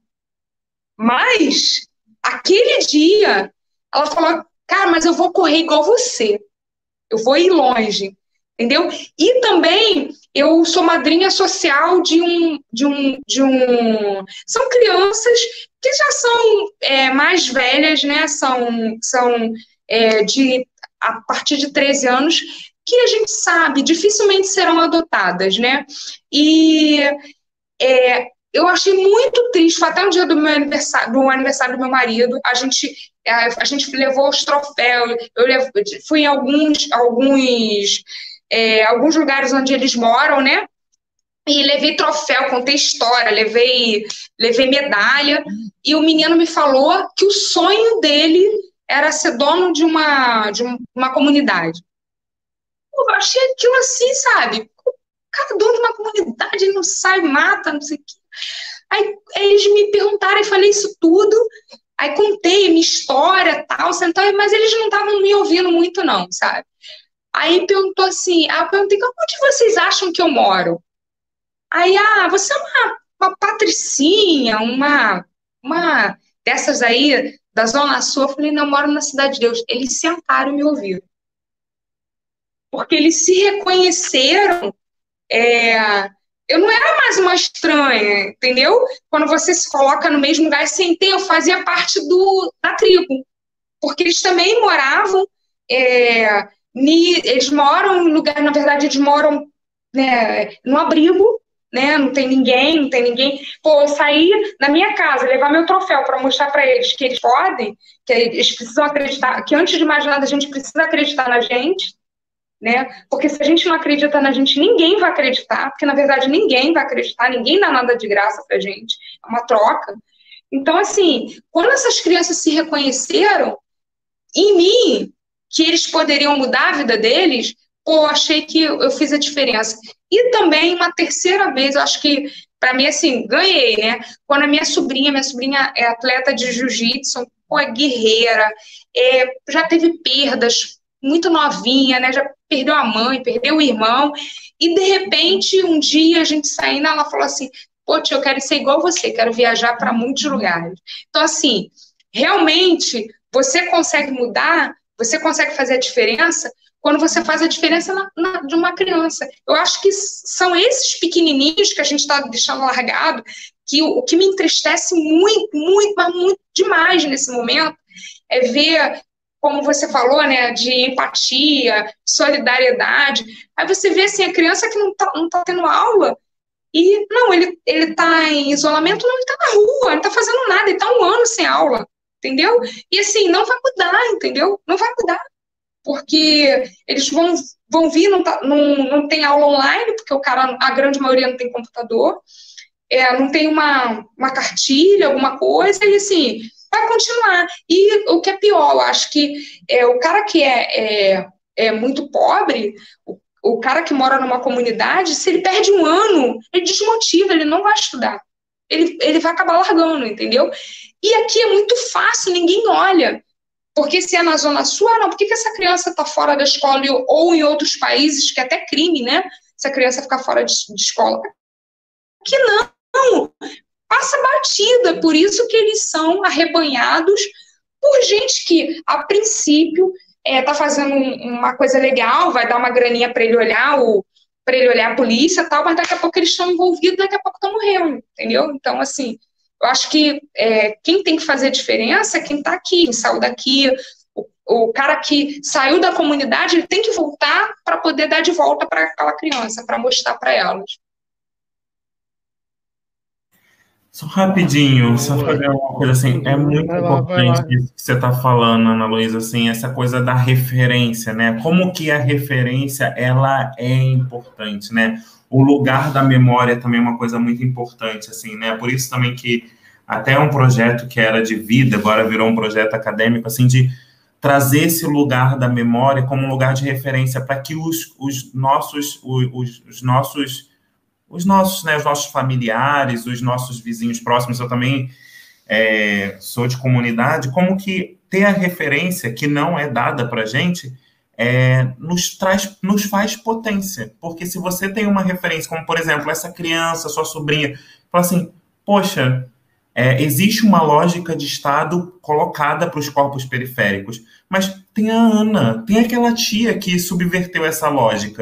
Mas, aquele dia, ela falou, cara, mas eu vou correr igual você. Eu vou ir longe. Entendeu? E também eu sou madrinha social de um, de um, de um... São crianças que já são é, mais velhas, né? São, são é, de, a partir de treze anos, que a gente sabe, dificilmente serão adotadas, né? E é, eu achei muito triste, foi até o dia do meu aniversário, do aniversário do meu marido, a gente, a, a gente levou os troféus, eu levo, fui em alguns, alguns, é, alguns lugares onde eles moram, né? E levei troféu, contei história, levei, levei medalha, e o menino me falou que o sonho dele era ser dono de uma, de uma comunidade. Eu achei aquilo assim, sabe? O cara dono de uma comunidade, ele não sai, mata, não sei o quê. Aí eles me perguntaram, eu falei isso tudo, aí contei minha história, tal, então, mas eles não estavam me ouvindo muito não, sabe? Aí perguntou assim, aí eu perguntei, onde vocês acham que eu moro? Aí, ah, você é uma, uma patricinha, uma, uma dessas aí, da Zona Sul. Eu falei, não, eu moro na Cidade de Deus. Eles sentaram e me ouviram. Porque eles se reconheceram. É, eu não era mais uma estranha, entendeu? Quando você se coloca no mesmo lugar, sentei, eu fazia parte do, da tribo. Porque eles também moravam, é, ni, eles moram em lugar, na verdade, eles moram, né, no abrigo, né? Não tem ninguém, não tem ninguém. Pô, eu sair na minha casa, levar meu troféu para mostrar para eles que eles podem, que eles precisam acreditar, que antes de mais nada a gente precisa acreditar na gente, né? Porque se a gente não acredita na gente, ninguém vai acreditar, porque na verdade ninguém vai acreditar, ninguém dá nada de graça pra gente, é uma troca. Então, assim, quando essas crianças se reconheceram em mim, que eles poderiam mudar a vida deles, pô, achei que eu fiz a diferença. E também, uma terceira vez, eu acho que, para mim, assim, ganhei, né? Quando a minha sobrinha, minha sobrinha é atleta de jiu-jitsu, pô, é guerreira, é, já teve perdas, muito novinha, né? Já perdeu a mãe, perdeu o irmão, e, de repente, um dia, a gente saindo, ela falou assim, pô, tio, eu quero ser igual você, quero viajar para muitos lugares. Então, assim, realmente, você consegue mudar, você consegue fazer a diferença quando você faz a diferença na, na, de uma criança. Eu acho que são esses pequenininhos que a gente está deixando largado, que o, o que me entristece muito, muito, mas muito demais nesse momento, é ver, como você falou, né, de empatia, solidariedade. Aí você vê, assim, a criança que não está não tá tendo aula, e, não, ele está em isolamento, não, ele está na rua, ele não está fazendo nada, ele está um ano sem aula, entendeu? E, assim, não vai mudar, entendeu? Não vai mudar. Porque eles vão, vão vir, não, tá, não, não tem aula online, porque o cara, a grande maioria não tem computador, é, não tem uma, uma cartilha, alguma coisa, e assim, vai continuar. E o que é pior, eu acho que é, o cara que é, é, é muito pobre, o, o cara que mora numa comunidade, se ele perde um ano, ele desmotiva, ele não vai estudar. Ele, ele vai acabar largando, entendeu? E aqui é muito fácil, ninguém olha. Porque se é na Zona Sul, ah, não, por que, que essa criança está fora da escola ou em outros países, que é até crime, né? Se a criança ficar fora de, de escola. Aqui não, passa batida, por isso que eles são arrebanhados por gente que, a princípio, está é, fazendo uma coisa legal, vai dar uma graninha para ele olhar, para ele olhar a polícia e tal, mas daqui a pouco eles estão envolvidos, daqui a pouco estão morrendo, entendeu? Então, assim, eu acho que é, quem tem que fazer a diferença é quem está aqui, quem saiu daqui. O, o cara que saiu da comunidade, ele tem que voltar para poder dar de volta para aquela criança, para mostrar para elas. Só rapidinho, só fazer uma coisa assim, é muito Vai lá, vai lá. importante isso que você está falando, Ana Luísa, assim, essa coisa da referência, né? Como que a referência, ela é importante, né? O lugar da memória também é uma coisa muito importante, assim, né? Por isso também que até um projeto que era de vida, agora virou um projeto acadêmico, assim, de trazer esse lugar da memória como um lugar de referência para que os, os nossos, os, os nossos, os nossos, né, os nossos familiares, os nossos vizinhos próximos, eu também é, sou de comunidade, como que ter a referência que não é dada para a gente, É, nos traz, nos faz potência, porque se você tem uma referência, como por exemplo, essa criança, sua sobrinha, fala assim, poxa, é, existe uma lógica de Estado colocada para os corpos periféricos, mas tem a Ana, tem aquela tia que subverteu essa lógica,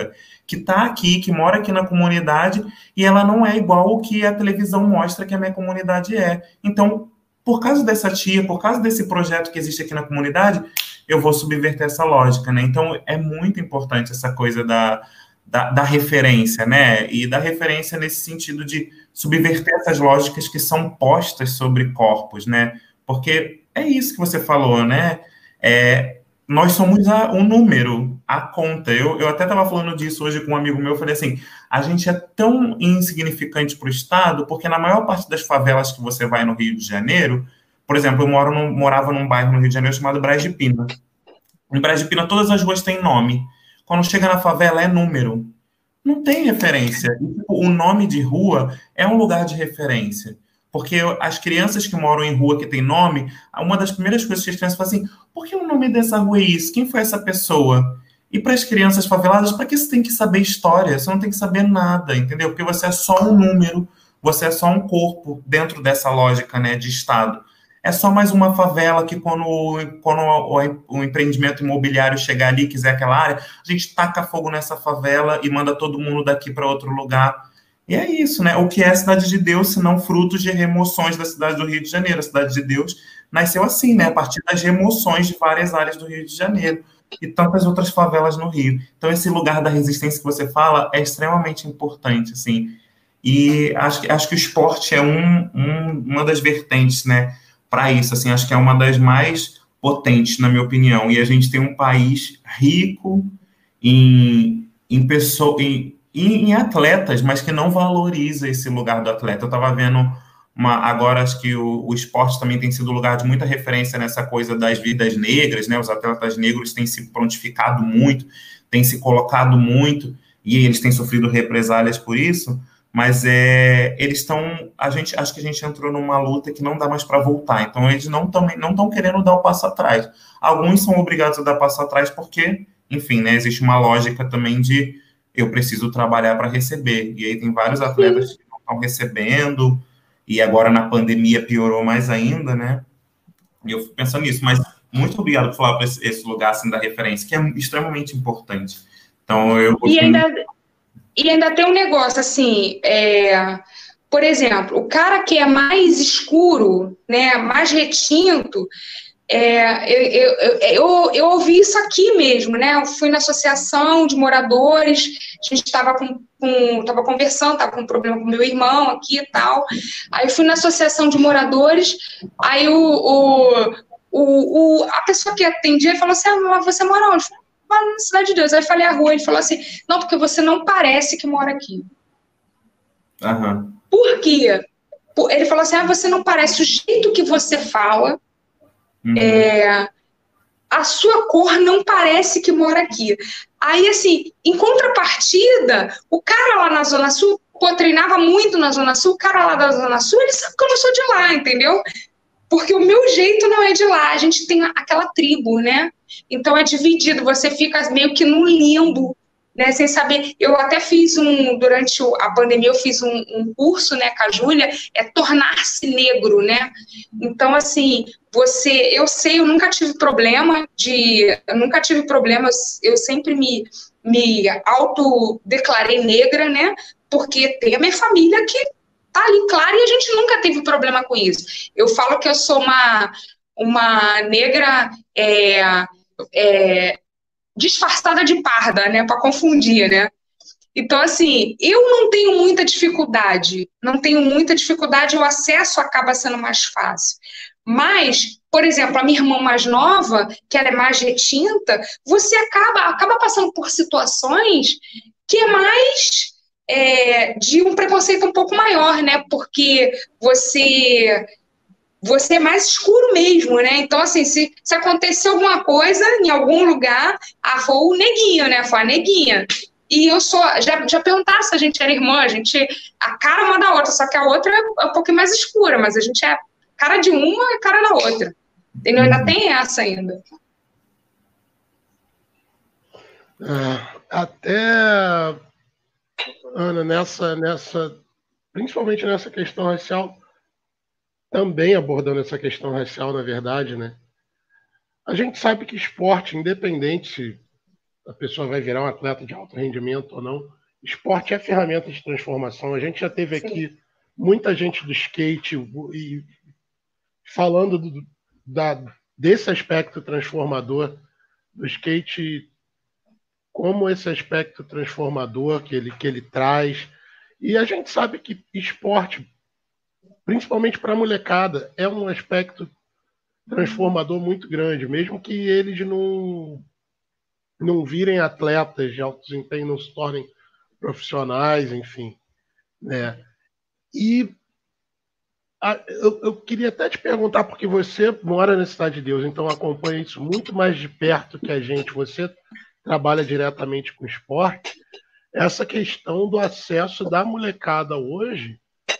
que está aqui, que mora aqui na comunidade, e ela não é igual o que a televisão mostra que a minha comunidade é. Então, por causa dessa tia, por causa desse projeto que existe aqui na comunidade, eu vou subverter essa lógica, né? Então, é muito importante essa coisa da, da, da referência, né? E da referência nesse sentido de subverter essas lógicas que são postas sobre corpos, né? Porque é isso que você falou, né? É, nós somos a, um número, a conta. Eu, eu até estava falando disso hoje com um amigo meu, eu falei assim, a gente é tão insignificante para o Estado, porque na maior parte das favelas que você vai no Rio de Janeiro, por exemplo, eu moro num, morava num bairro no Rio de Janeiro chamado Brás de Pina. Em Brás de Pina, todas as ruas têm nome. Quando chega na favela, é número. Não tem referência. O nome de rua é um lugar de referência. Porque as crianças que moram em rua que tem nome, uma das primeiras coisas que as crianças falam assim, por que o nome dessa rua é isso? Quem foi essa pessoa? E para as crianças faveladas, para que você tem que saber história? Você não tem que saber nada, entendeu? Porque você é só um número, você é só um corpo dentro dessa lógica, né, de Estado. É só mais uma favela que quando, quando o, o empreendimento imobiliário chegar ali, quiser aquela área, a gente taca fogo nessa favela e manda todo mundo daqui para outro lugar. E é isso, né? O que é a Cidade de Deus, se não frutos de remoções da cidade do Rio de Janeiro? A Cidade de Deus nasceu assim, né? A partir das remoções de várias áreas do Rio de Janeiro e tantas outras favelas no Rio. Então, esse lugar da resistência que você fala é extremamente importante, assim. E acho que, acho que o esporte é um, um, uma das vertentes, né? Para isso, assim, acho que é uma das mais potentes, na minha opinião. E a gente tem um país rico em, em pessoas... Em, em atletas, mas que não valoriza esse lugar do atleta. Eu estava vendo, uma, agora acho que o, o esporte também tem sido lugar de muita referência nessa coisa das vidas negras, né? Os atletas negros têm se prontificado muito, têm se colocado muito, e eles têm sofrido represálias por isso, mas é, eles estão, a gente, acho que a gente entrou numa luta que não dá mais para voltar, então eles não estão não estão querendo dar o passo atrás. Alguns são obrigados a dar passo atrás porque, enfim, né, existe uma lógica também de eu preciso trabalhar para receber. E aí tem vários atletas Sim. que não estão recebendo, e agora na pandemia piorou mais ainda, né? E eu fico pensando nisso, mas muito obrigado por falar para esse, esse lugar assim, da referência, que é extremamente importante. Então, eu... E ainda, e ainda tem um negócio, assim, é, por exemplo, o cara que é mais escuro, né, mais retinto, É, eu, eu, eu, eu ouvi isso aqui mesmo, né? Eu fui na associação de moradores, a gente estava com, com, tava conversando, estava com um problema com meu irmão aqui e tal. Aí eu fui na associação de moradores, aí o, o, o, o, a pessoa que atendia falou assim: ah, você mora onde? Eu falei, ah, na Cidade de Deus. Aí eu falei a rua, ele falou assim: não, porque você não parece que mora aqui. Uhum. Por quê? Ele falou assim: ah, você não parece, o jeito que você fala. Uhum. É, a sua cor não parece que mora aqui. Aí, assim, em contrapartida, o cara lá na Zona Sul, pô, treinava muito na Zona Sul, o cara lá da Zona Sul, ele sabe que eu não sou de lá, entendeu? Porque o meu jeito não é de lá, a gente tem aquela tribo, né? Então é dividido, você fica meio que num limbo, né, sem saber. Eu até fiz um, durante a pandemia, eu fiz um, um curso, né, com a Júlia, é tornar-se negro, né? Então, assim, você, eu sei, eu nunca tive problema de, eu nunca tive problemas, eu sempre me, me autodeclarei negra, né? Porque tem a minha família que tá ali, claro, e a gente nunca teve problema com isso. Eu falo que eu sou uma, uma negra, é, é, disfarçada de parda, né, para confundir, né? Então, assim, eu não tenho muita dificuldade, não tenho muita dificuldade, o acesso acaba sendo mais fácil. Mas, por exemplo, a minha irmã mais nova, que ela é mais retinta, você acaba, acaba passando por situações que é mais é, de um preconceito um pouco maior, né? Porque você... você é mais escuro mesmo, né? Então, assim, se, se acontecer alguma coisa em algum lugar, ah, foi o neguinho, né? Foi a neguinha. E eu sou, já, já perguntaram se a gente era irmã, a gente, a cara uma da outra, só que a outra é um pouquinho mais escura, mas a gente é cara de uma e cara da outra. Entendeu? Ainda tem essa ainda. É, até, Ana, nessa, nessa, principalmente nessa questão racial, também abordando essa questão racial, na verdade, né? A gente sabe que esporte, independente a pessoa vai virar um atleta de alto rendimento ou não. Esporte é ferramenta de transformação. A gente já teve Sim. aqui muita gente do skate e falando do, da, desse aspecto transformador do skate, como esse aspecto transformador que ele, que ele traz. E a gente sabe que esporte, principalmente para a molecada, é um aspecto transformador muito grande, mesmo que eles não, não virem atletas de alto desempenho, não se tornem profissionais, enfim. Né? E a, eu, eu queria até te perguntar, porque você mora na Cidade de Deus, então acompanha isso muito mais de perto que a gente, você trabalha diretamente com esporte, essa questão do acesso da molecada hoje.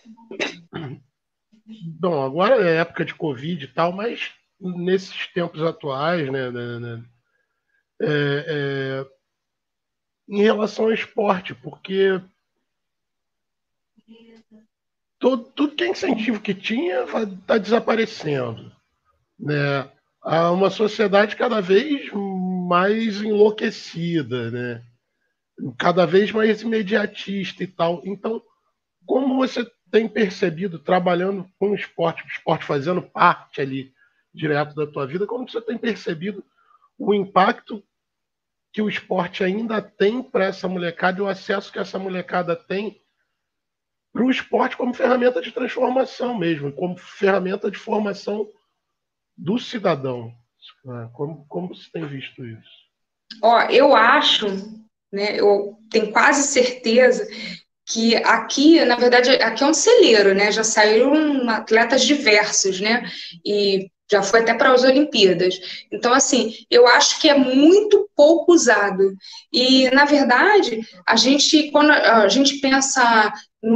Bom, agora é época de Covid e tal, mas nesses tempos atuais, né, né, né é, é, em relação ao esporte, porque todo, tudo que é incentivo que tinha está desaparecendo. Né? Há uma sociedade cada vez mais enlouquecida, né? Cada vez mais imediatista e tal. Então, como você tem percebido, trabalhando com o esporte, o esporte fazendo parte ali direto da tua vida, como você tem percebido o impacto que o esporte ainda tem para essa molecada e o acesso que essa molecada tem para o esporte como ferramenta de transformação mesmo, como ferramenta de formação do cidadão. Como, como você tem visto isso? Ó, eu acho, né, eu tenho quase certeza que aqui, na verdade, aqui é um celeiro, né? Já saíram atletas diversos, né? E já foi até para as Olimpíadas. Então, assim, eu acho que é muito pouco usado. E, na verdade, a gente, quando a gente pensa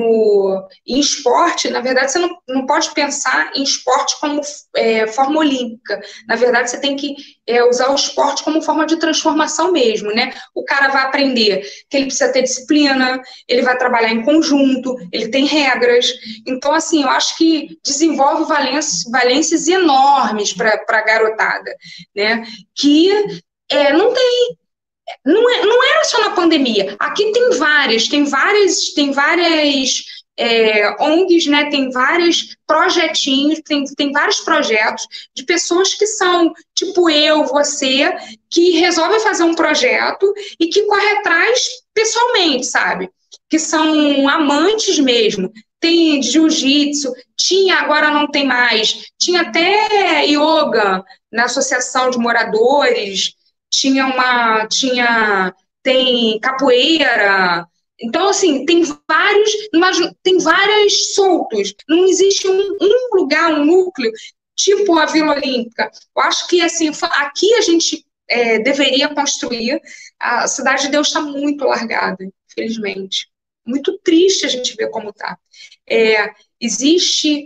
no, em esporte, na verdade, você não, não pode pensar em esporte como é, forma olímpica. Na verdade, você tem que é, usar o esporte como forma de transformação mesmo, né? O cara vai aprender que ele precisa ter disciplina, ele vai trabalhar em conjunto, ele tem regras. Então, assim, eu acho que desenvolve valências, valências enormes para a garotada, né? Que é, não tem... Não, é, não era só na pandemia. Aqui tem várias, tem várias, tem várias é, O N Gs, né? Tem vários projetinhos, tem, tem vários projetos de pessoas que são, tipo eu, você, que resolvem fazer um projeto e que corre atrás pessoalmente, sabe? Que são amantes mesmo. Tem jiu-jitsu, tinha, agora não tem mais. Tinha até yoga na associação de moradores. Tinha uma, tinha, tem capoeira, então, assim, tem vários, mas tem várias soltos, não existe um, um lugar, um núcleo, tipo a Vila Olímpica. Eu acho que, assim, aqui a gente é, deveria construir, a Cidade de Deus está muito largada, infelizmente. Muito triste a gente ver como está. É, existe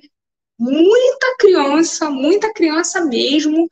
muita criança, muita criança mesmo,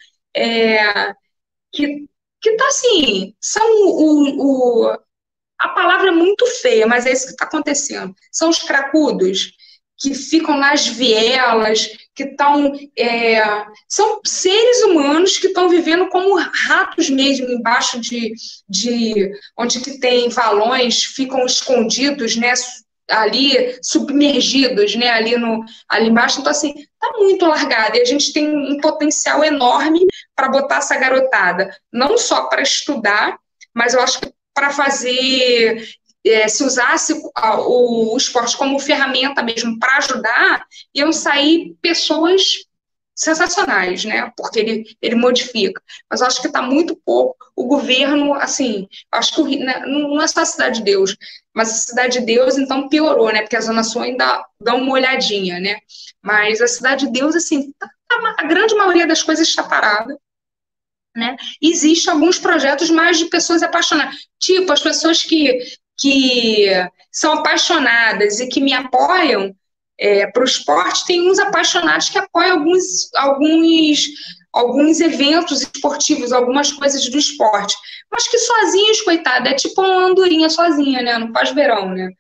é, que que tá assim, são o, o, a palavra é muito feia, mas é isso que está acontecendo. São os cracudos que ficam nas vielas, que estão, é, são seres humanos que estão vivendo como ratos mesmo, embaixo de, de onde que tem valões, ficam escondidos, né, ali submergidos, né, ali, no, ali embaixo. Então, assim, está muito largado e a gente tem um potencial enorme para botar essa garotada, não só para estudar, mas eu acho que para fazer, é, se usasse o, o esporte como ferramenta mesmo para ajudar, iam sair pessoas sensacionais, né? Porque ele, ele modifica. Mas eu acho que está muito pouco. O governo, assim, acho que o, né, não é só a Cidade de Deus, mas a Cidade de Deus, então, piorou, né? Porque a Zona Sul ainda dá uma olhadinha, né? Mas a Cidade de Deus, assim, tá, a grande maioria das coisas está parada, né? Existem alguns projetos mais de pessoas apaixonadas. Tipo, as pessoas que, que são apaixonadas e que me apoiam, É, para o esporte, tem uns apaixonados que apoiam alguns, alguns, alguns eventos esportivos, algumas coisas do esporte, mas que sozinhos, coitada, é tipo uma andorinha sozinha, né, no pós-verão, né.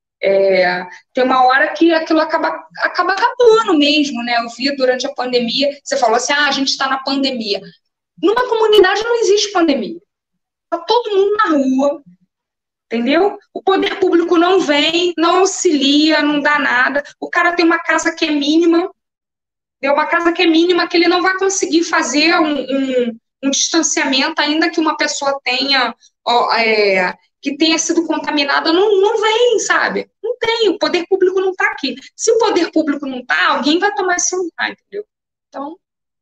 É, tem uma hora que aquilo acaba, acaba acabando mesmo, né. Eu vi durante a pandemia, você falou assim, ah, a gente está na pandemia. Numa comunidade não existe pandemia. Tá todo mundo na rua, entendeu? O poder público não vem, não auxilia, não dá nada. O cara tem uma casa que é mínima, é uma casa que é mínima, que ele não vai conseguir fazer um, um, um distanciamento, ainda que uma pessoa tenha, ó, é, que tenha sido contaminada, não, não vem, sabe? Não tem, o poder público não está aqui. Se o poder público não está, alguém vai tomar esse lugar, entendeu? Então...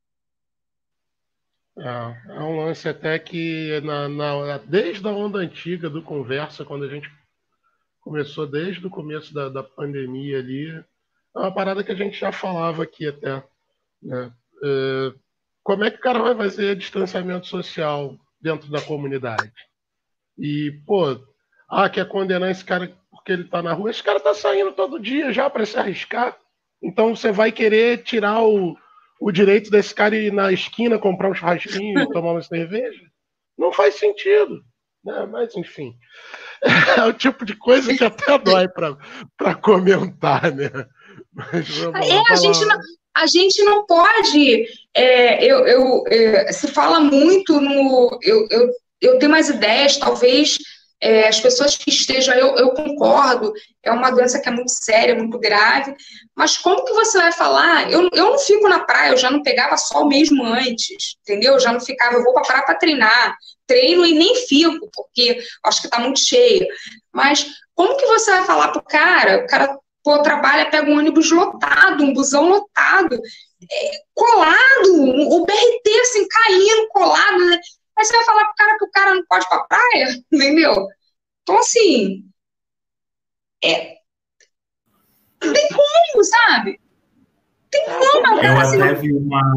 É, é um lance até que, na, na, desde a onda antiga do Conversa, quando a gente começou, desde o começo da, da pandemia ali, é uma parada que a gente já falava aqui até, né? É, como é que o cara vai fazer distanciamento social dentro da comunidade? E, pô, ah, quer condenar esse cara porque ele tá na rua? Esse cara tá saindo todo dia já para se arriscar. Então você vai querer tirar o, o direito desse cara ir na esquina comprar um churrasquinho e tomar uma cerveja? Não faz sentido, né? Mas, enfim, é o tipo de coisa que até dói para comentar, né? Mas, vamos, é, a gente não... A gente não pode, é, eu, eu, é, se fala muito no, eu, eu, eu tenho mais ideias, talvez é, as pessoas que estejam, eu, eu concordo, é uma doença que é muito séria, muito grave, mas como que você vai falar? Eu, eu não fico na praia, eu já não pegava sol mesmo antes, entendeu? Eu já não ficava, eu vou para a praia para treinar, treino e nem fico, porque acho que está muito cheio, mas como que você vai falar para o cara, o cara... Pô, trabalha, pega um ônibus lotado, um busão lotado, é, colado, o B R T assim, caindo, colado, né? Aí você vai falar pro cara que o cara não pode ir pra praia, entendeu? Então, assim, é... não tem como, sabe? Tem como. Eu assim, até vi uma...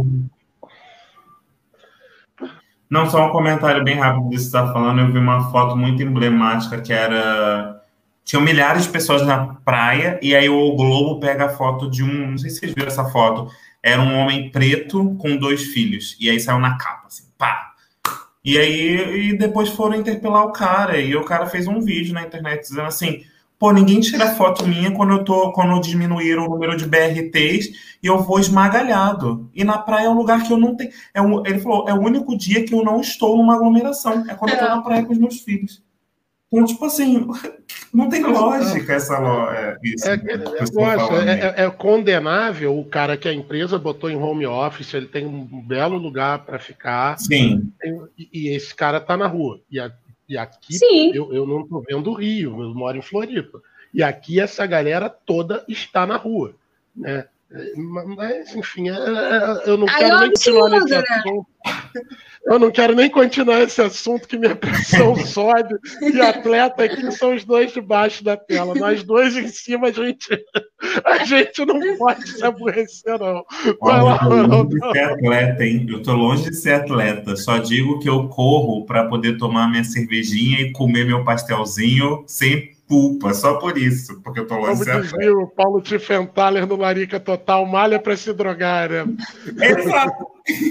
Não, só um comentário bem rápido disso que você está falando. Eu vi uma foto muito emblemática que era... Tinham milhares de pessoas na praia, e aí o Globo pega a foto de um... Não sei se vocês viram essa foto. Era um homem preto com dois filhos. E aí saiu na capa, assim, pá. E aí e depois foram interpelar o cara. E o cara fez um vídeo na internet dizendo assim... Pô, ninguém tira foto minha quando eu tô, quando diminuíram o número de B R Ts e eu vou esmagalhado. E na praia é um lugar que eu não tenho... É um, ele falou, é o único dia que eu não estou numa aglomeração. É quando eu tô na praia com os meus filhos. Então, tipo assim, não tem lógica essa lógica. É, é, é, é condenável o cara que a empresa botou em home office, ele tem um belo lugar para ficar. Sim. Tem, e, e esse cara tá na rua. E, a, e aqui, eu, eu não tô vendo o Rio, eu moro em Floripa. E aqui essa galera toda está na rua, né? Mas, enfim, eu não quero nem continuar nesse assunto. Eu não quero nem continuar esse assunto, que minha pressão sobe. E atleta aqui são os dois debaixo da tela. Nós dois em cima, a gente, a gente não pode se aborrecer, não. Vai lá, eu tô longe de ser atleta, hein? Eu tô longe de ser atleta. Só digo que eu corro para poder tomar minha cervejinha e comer meu pastelzinho sem pulpa, só por isso, porque eu tô longe de ser atleta. Como dizia o Paulo Tiffenthaler no Larica Total, malha para se drogar, né? Exato.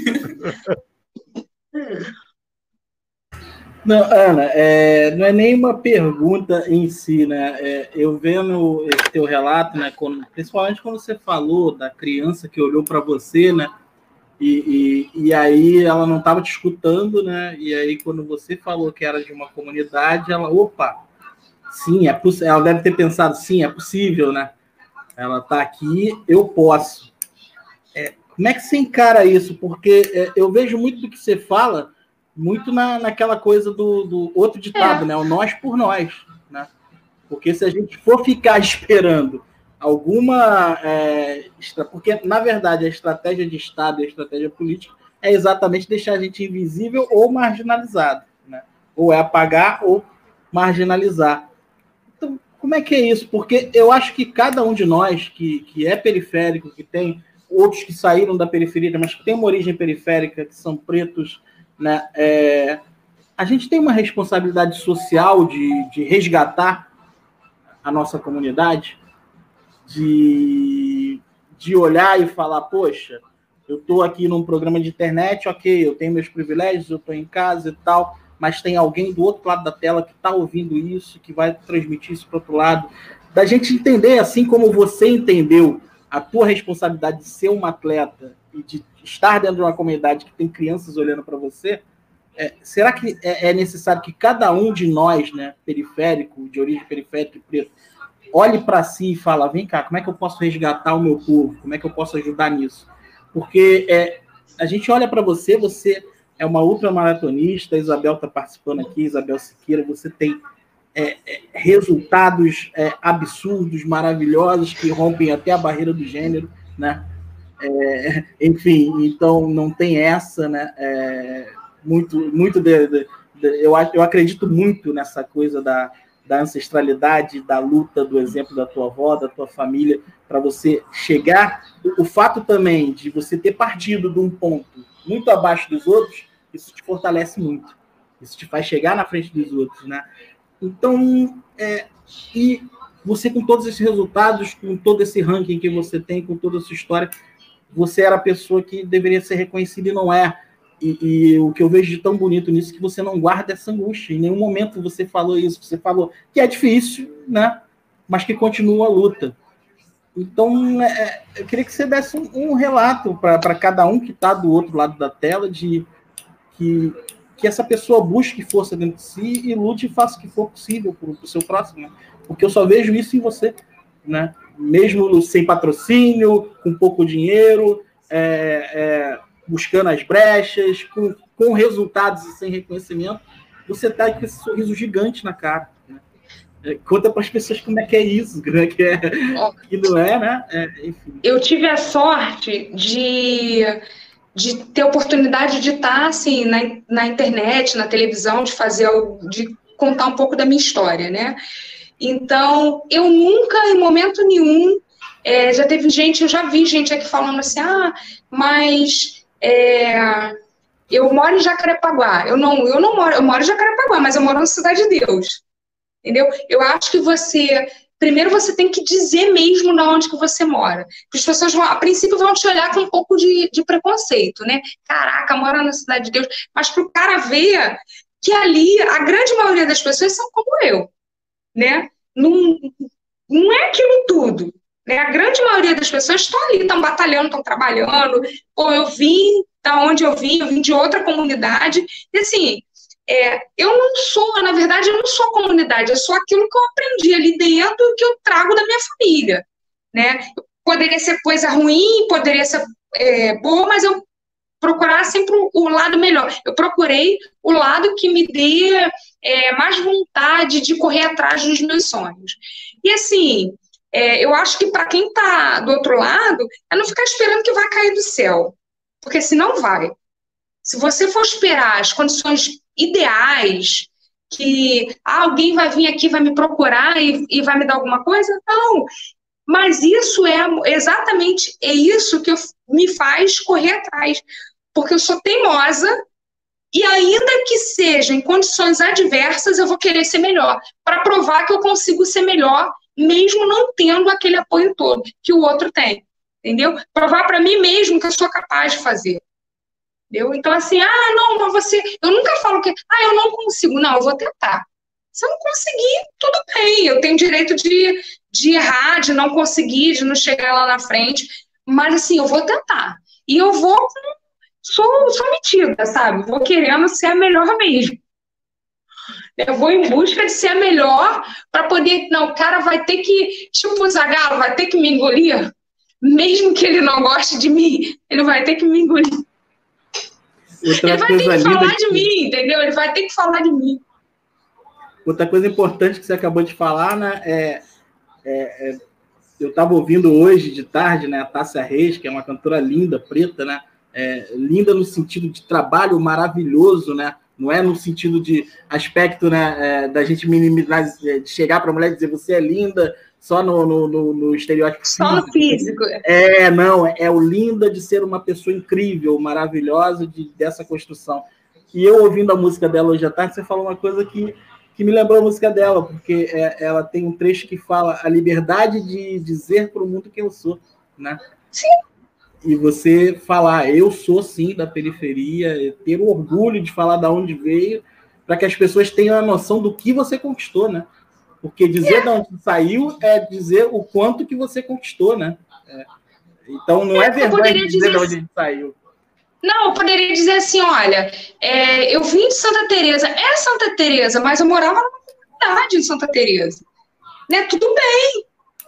Não, Ana, é, não é nem uma pergunta em si, né? É, eu vendo esse teu relato, né? Quando, principalmente quando você falou da criança que olhou para você, né? E, e, e aí ela não estava te escutando, né? E aí quando você falou que era de uma comunidade, ela, opa, sim, é poss- ela deve ter pensado, sim, é possível, né? Ela está aqui, eu posso. É, como é que você encara isso? Porque é, eu vejo muito do que você fala, muito na, naquela coisa do, do outro ditado, é. né? O nós por nós, né? Porque se a gente for ficar esperando alguma... É, extra, porque, na verdade, a estratégia de Estado e a estratégia política é exatamente deixar a gente invisível ou marginalizado, né? Ou é apagar ou marginalizar. Então, como é que é isso? Porque eu acho que cada um de nós que, que é periférico, que tem outros que saíram da periferia, mas que tem uma origem periférica, que são pretos, né? É, a gente tem uma responsabilidade social de, de resgatar a nossa comunidade, de, de olhar e falar, poxa, eu estou aqui num programa de internet, ok, eu tenho meus privilégios, eu estou em casa e tal, mas tem alguém do outro lado da tela que está ouvindo isso, que vai transmitir isso para o outro lado. Da gente entender, assim como você entendeu a tua responsabilidade de ser um atleta e de estar dentro de uma comunidade que tem crianças olhando para você, é, será que é, é necessário que cada um de nós, né, periférico, de origem periférica e preto, olhe para si e fala, vem cá, como é que eu posso resgatar o meu povo? Como é que eu posso ajudar nisso? Porque é, a gente olha para você, você é uma ultramaratonista, a Isabel está participando aqui, Isabel Siqueira, você tem é, é, resultados é, absurdos, maravilhosos, que rompem até a barreira do gênero, né? É, enfim, então não tem essa, né? É, muito, muito de, de, de, eu, eu acredito muito nessa coisa da, da ancestralidade, da luta, do exemplo da tua avó, da tua família, para você chegar. O, o fato também de você ter partido de um ponto muito abaixo dos outros, isso te fortalece muito. Isso te faz chegar na frente dos outros, né? Então, é, e você com todos esses resultados, com todo esse ranking que você tem, com toda a sua história, você era a pessoa que deveria ser reconhecida e não é. E, e o que eu vejo de tão bonito nisso é que você não guarda essa angústia. Em nenhum momento você falou isso. Você falou que é difícil, né? Mas que continua a luta. Então, é, eu queria que você desse um, um relato para cada um que está do outro lado da tela, de que, que essa pessoa busque força dentro de si e lute e faça o que for possível para o seu próximo. Né? Porque eu só vejo isso em você, né? Mesmo sem patrocínio, com pouco dinheiro, é, é, buscando as brechas, com, com resultados e sem reconhecimento, você está com esse sorriso gigante na cara. Né? É, conta para as pessoas como é que é isso, como é que é, que não é, né? É, enfim. Eu tive a sorte de, de ter oportunidade de estar assim, na, na internet, na televisão, de fazer, de contar um pouco da minha história, né? Então, eu nunca, em momento nenhum, é, já teve gente, eu já vi gente aqui falando assim, ah, mas é, eu moro em Jacarepaguá. Eu não, eu não moro, eu moro em Jacarepaguá, mas eu moro na Cidade de Deus. Entendeu? Eu acho que você, primeiro você tem que dizer mesmo de onde que você mora. Porque as pessoas, vão, a princípio, vão te olhar com um pouco de, de preconceito, né? Caraca, mora na Cidade de Deus. Mas para o cara ver que ali, a grande maioria das pessoas são como eu. Né? Não, não é aquilo tudo. Né? A grande maioria das pessoas estão ali, estão batalhando, estão trabalhando. Ou eu vim da onde eu vim, eu vim de outra comunidade. E assim, é, eu não sou, na verdade, eu não sou comunidade, eu sou aquilo que eu aprendi ali dentro e que eu trago da minha família. Né? Poderia ser coisa ruim, poderia ser é, boa, mas eu procurar sempre o lado melhor. Eu procurei o lado que me dê é, mais vontade de correr atrás dos meus sonhos. E assim, é, eu acho que para quem está do outro lado, é não ficar esperando que vai cair do céu, porque senão vai. Se você for esperar as condições ideais, que ah, alguém vai vir aqui, vai me procurar e, e vai me dar alguma coisa, não. Mas isso é exatamente é isso que eu, me faz correr atrás. Porque eu sou teimosa e ainda que seja em condições adversas, eu vou querer ser melhor, para provar que eu consigo ser melhor, mesmo não tendo aquele apoio todo que o outro tem, entendeu? Provar para mim mesmo que eu sou capaz de fazer, entendeu? Então assim, ah, não, mas você... Eu nunca falo que, ah, eu não consigo. Não, eu vou tentar. Se eu não conseguir, tudo bem, eu tenho direito de, de errar, de não conseguir, de não chegar lá na frente, mas assim, eu vou tentar. E eu vou... Sou, sou metida, sabe? Vou querendo ser a melhor mesmo. Eu vou em busca de ser a melhor para poder... Não, o cara vai ter que... Tipo o Zagallo, vai ter que me engolir. Mesmo que ele não goste de mim, ele vai ter que me engolir. Outra ele vai ter que falar que... de mim, entendeu? Ele vai ter que falar de mim. Outra coisa importante que você acabou de falar, né? É, é, é, eu estava ouvindo hoje de tarde, né? A Tássia Reis, que é uma cantora linda, preta, né? É, linda no sentido de trabalho maravilhoso, né? Não é no sentido de aspecto, né, é, da gente minimizar, de chegar para a mulher e dizer você é linda só no, no, no, no estereótipo só físico. no físico. É, não, é, é o linda de ser uma pessoa incrível, maravilhosa de, dessa construção. E eu ouvindo a música dela hoje à tarde, você falou uma coisa que, que me lembrou a música dela, porque é, ela tem um trecho que fala a liberdade de dizer para o mundo quem eu sou, né? Sim. E você falar, eu sou sim da periferia, ter o orgulho de falar de onde veio, para que as pessoas tenham a noção do que você conquistou, né? Porque dizer é. de onde saiu é dizer o quanto que você conquistou, né? É. Então não é, é verdade dizer, dizer de onde a gente saiu. Não, eu poderia dizer assim, olha, é, eu vim de Santa Teresa, é Santa Teresa, mas eu morava numa comunidade em Santa Teresa. Né? Tudo bem.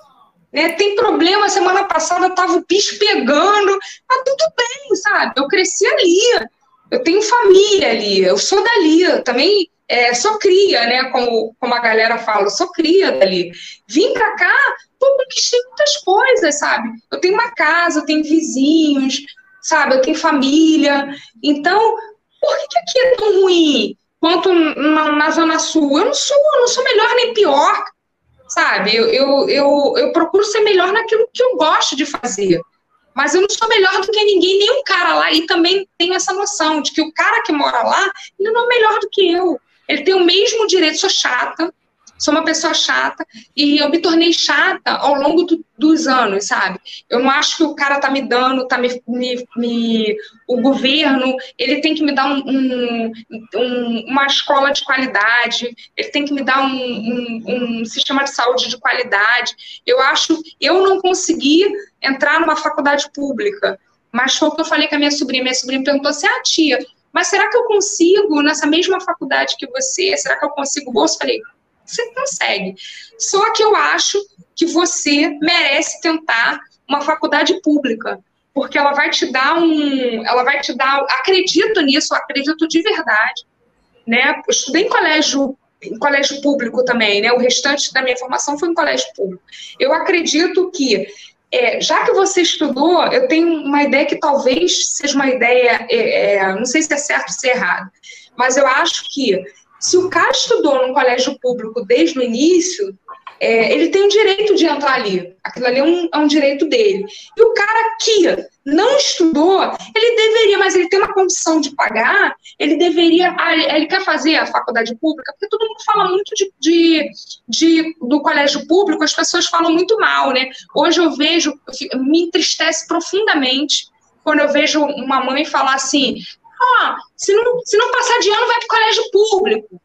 Né? Tem problema, semana passada estava o bicho pegando, mas tudo bem, sabe? Eu cresci ali, eu tenho família ali, eu sou dali, eu também é, sou cria, né? Como, como a galera fala, eu sou cria dali. Vim pra cá, pô, conquistei muitas coisas, sabe? Eu tenho uma casa, eu tenho vizinhos, sabe? Eu tenho família. Então, por que, que aqui é tão ruim quanto na, na Zona Sul? Eu não sou, eu não sou melhor nem pior, sabe? Eu, eu, eu, eu procuro ser melhor naquilo que eu gosto de fazer. Mas eu não sou melhor do que ninguém, nem um cara lá. E também tenho essa noção de que o cara que mora lá, ele não é melhor do que eu. Ele tem o mesmo direito. Sou chata, sou uma pessoa chata, e eu me tornei chata ao longo do, dos anos, sabe? Eu não acho que o cara tá me dando, tá me, me, me o governo, ele tem que me dar um, um, um, uma escola de qualidade, ele tem que me dar um, um, um sistema de saúde de qualidade. Eu acho, eu não consegui entrar numa faculdade pública, mas foi o que eu falei com a minha sobrinha. Minha sobrinha perguntou assim, ah, tia, mas será que eu consigo nessa mesma faculdade que você? Será que eu consigo bolsa? Eu falei, você consegue. Só que eu acho que você merece tentar uma faculdade pública, porque ela vai te dar um, ela vai te dar, acredito nisso, acredito de verdade, né? Eu estudei em colégio, em colégio público também, né? O restante da minha formação foi em colégio público. Eu acredito que É, já que você estudou, eu tenho uma ideia que talvez seja uma ideia, é, é, não sei se é certo ou se é errado, mas eu acho que se o cara estudou num colégio público desde o início, é, ele tem o direito de entrar ali. Aquilo ali é um, é um direito dele. E o cara que não estudou, ele deveria, mas ele tem uma condição de pagar, ele deveria, ah, ele quer fazer a faculdade pública, porque todo mundo fala muito de, de, de, do colégio público, as pessoas falam muito mal, né? Hoje eu vejo, me entristece profundamente quando eu vejo uma mãe falar assim, ah, se não, se não passar de ano, vai para o colégio público.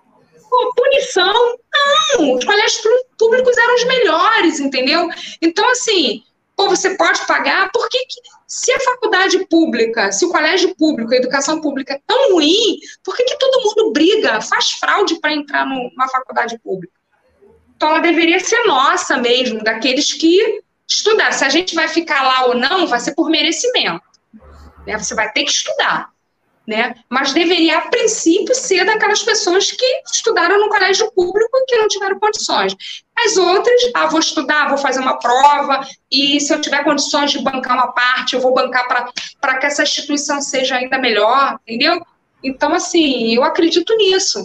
Pô, punição? Não, os colégios públicos eram os melhores, entendeu? Então, assim, pô, você pode pagar, por que, que se a faculdade pública, se o colégio público, a educação pública é tão ruim, por que, que todo mundo briga, faz fraude para entrar numa faculdade pública? Então, ela deveria ser nossa mesmo, daqueles que estudar. Se a gente vai ficar lá ou não, vai ser por merecimento, né? Você vai ter que estudar. Né? Mas deveria, a princípio, ser daquelas pessoas que estudaram no colégio público e que não tiveram condições. As outras, ah, vou estudar, vou fazer uma prova, e se eu tiver condições de bancar uma parte, eu vou bancar para que essa instituição seja ainda melhor, entendeu? Então, assim, eu acredito nisso,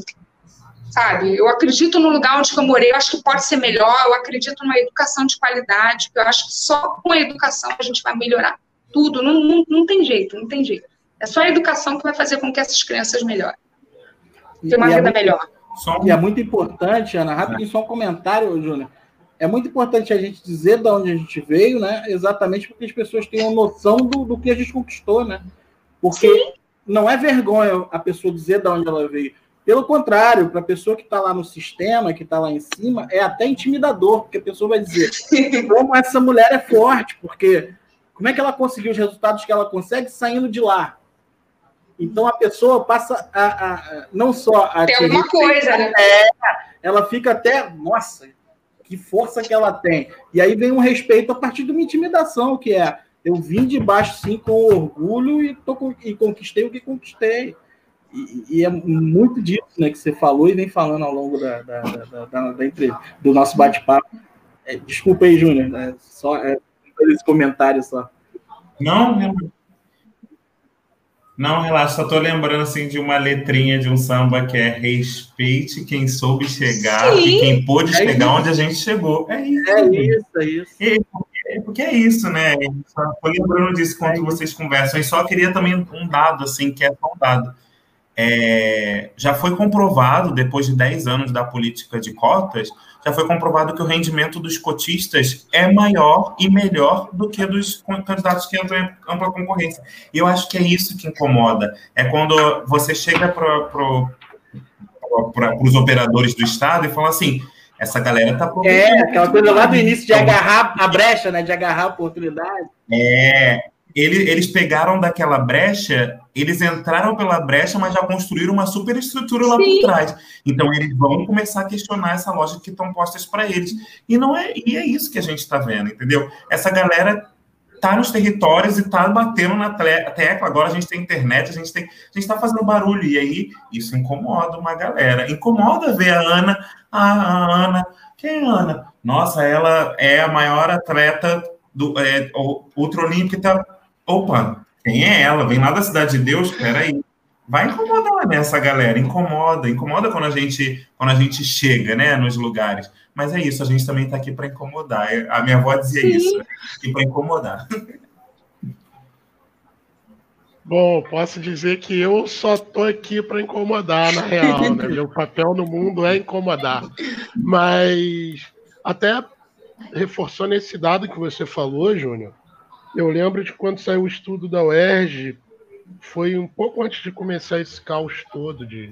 sabe? Eu acredito no lugar onde eu morei, eu acho que pode ser melhor, eu acredito numa educação de qualidade, eu acho que só com a educação a gente vai melhorar tudo, não, não, não tem jeito, não tem jeito. É só a educação que vai fazer com que essas crianças melhorem. Ter uma e vida é muito, melhor. E é muito importante, Ana, rapidinho, só um comentário, Júnior. É muito importante a gente dizer de onde a gente veio, né? Exatamente porque as pessoas tenham noção do, do que a gente conquistou, né? Porque Sim. não é vergonha a pessoa dizer de onde ela veio. Pelo contrário, para a pessoa que está lá no sistema, que está lá em cima, é até intimidador, porque a pessoa vai dizer como essa mulher é forte, porque como é que ela conseguiu os resultados que ela consegue saindo de lá? Então, a pessoa passa a, a, a não só a... Tem alguma coisa, né? É, ela fica até... Nossa, que força que ela tem. E aí vem um respeito a partir de uma intimidação, que é... Eu vim de baixo, sim, com orgulho e, tô, e conquistei o que conquistei. E, e é muito disso, né, que você falou e vem falando ao longo da, da, da, da, da entrevista, do nosso bate-papo. É, desculpa aí, Júnior. É, só é, esse comentário só. Não, não. Não, relaxa, só estou lembrando assim, de uma letrinha de um samba que é respeite quem soube chegar Sim. e quem pôde é chegar isso. onde a gente chegou. É isso. É isso, é isso. É, porque, porque é isso, né? Estou lembrando disso enquanto é vocês conversam. E só queria também um dado, assim, que é só um dado. É, já foi comprovado, depois de dez anos da política de cotas, já foi comprovado que o rendimento dos cotistas é maior e melhor do que dos candidatos que entram em ampla concorrência. E eu acho que é isso que incomoda. É quando você chega para pro, pro, os operadores do Estado e fala assim, essa galera está... É, aquela coisa lá do início de agarrar a brecha, né? De agarrar a oportunidade. É... ele, eles pegaram daquela brecha, eles entraram pela brecha, mas já construíram uma superestrutura lá Sim. por trás. Então, eles vão começar a questionar essa lógica que estão postas para eles. E, não é, e é isso que a gente está vendo, entendeu? Essa galera tá nos territórios e tá batendo na tecla. Agora a gente tem internet, a gente tem, a gente tá fazendo barulho, e aí isso incomoda uma galera. Incomoda ver a Ana, a, a Ana, quem é a Ana? Nossa, ela é a maior atleta do é, ultraolímpica. Opa, quem é ela? Vem lá da Cidade de Deus? Peraí. Vai incomodar, né, essa galera, incomoda, incomoda quando a gente, quando a gente chega, né, nos lugares. Mas é isso, a gente também está aqui para incomodar. A minha avó dizia Sim. isso, aqui para incomodar. Bom, posso dizer que eu só estou aqui para incomodar, na real, né? Meu papel no mundo é incomodar. Mas até reforçando esse dado que você falou, Júnior, eu lembro de quando saiu o estudo da U E R J, foi um pouco antes de começar esse caos todo de,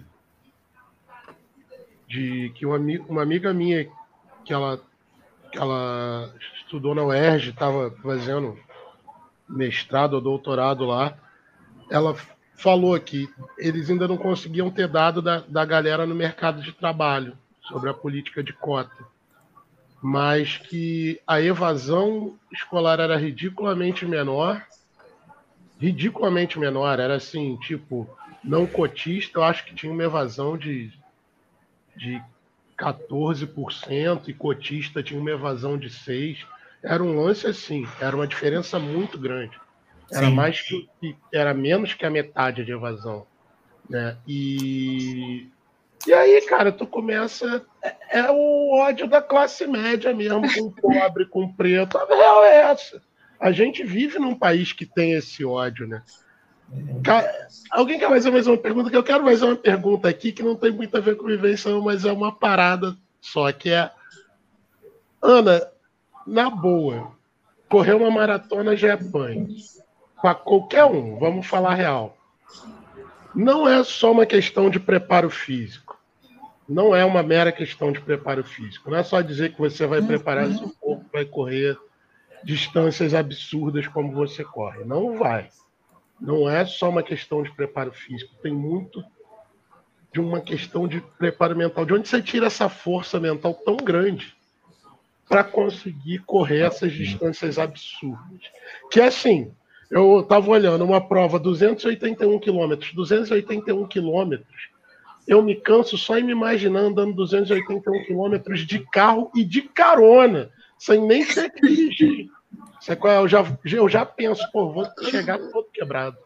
de que uma, uma amiga minha que ela, que ela estudou na U E R J, estava fazendo mestrado ou doutorado lá, ela falou que eles ainda não conseguiam ter dado da, da galera no mercado de trabalho sobre a política de cota, mas que a evasão escolar era ridiculamente menor, ridiculamente menor, era assim, tipo, não cotista, eu acho que tinha uma evasão de, de quatorze por cento e cotista tinha uma evasão de seis por cento. Era um lance assim, era uma diferença muito grande. Era, mais que, era menos que a metade de evasão. Né? E, e aí, cara, tu começa... É, é o ódio da classe média mesmo, com pobre, com preto. A real é essa. A gente vive num país que tem esse ódio, né? Alguém quer fazer mais uma pergunta? Que eu quero fazer uma pergunta aqui que não tem muito a ver com vivência, mas é uma parada só, que é... Ana, na boa, correr uma maratona já é punk. Para qualquer um, vamos falar real. Não é só uma questão de preparo físico. Não é uma mera questão de preparo físico. Não é só dizer que você vai preparar seu corpo, vai correr distâncias absurdas como você corre. Não vai. Não é só uma questão de preparo físico. Tem muito de uma questão de preparo mental. De onde você tira essa força mental tão grande para conseguir correr essas distâncias absurdas? Que assim, eu estava olhando uma prova, duzentos e oitenta e um quilômetros. duzentos e oitenta e um quilômetros. Eu me canso só em me imaginar andando duzentos e oitenta e um quilômetros de carro e de carona, sem nem ter que dirigir. Eu já, eu já penso, pô, vou chegar todo quebrado.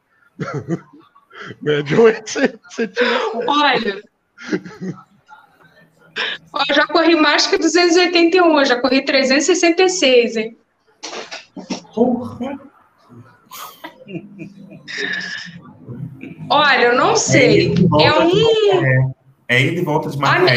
De onde você, você tira essa... Olha, eu já corri mais que duzentos e oitenta e um, eu já corri trezentos e sessenta e seis, hein? Porra! Olha, eu não sei. É um... É ir de volta de Macaé.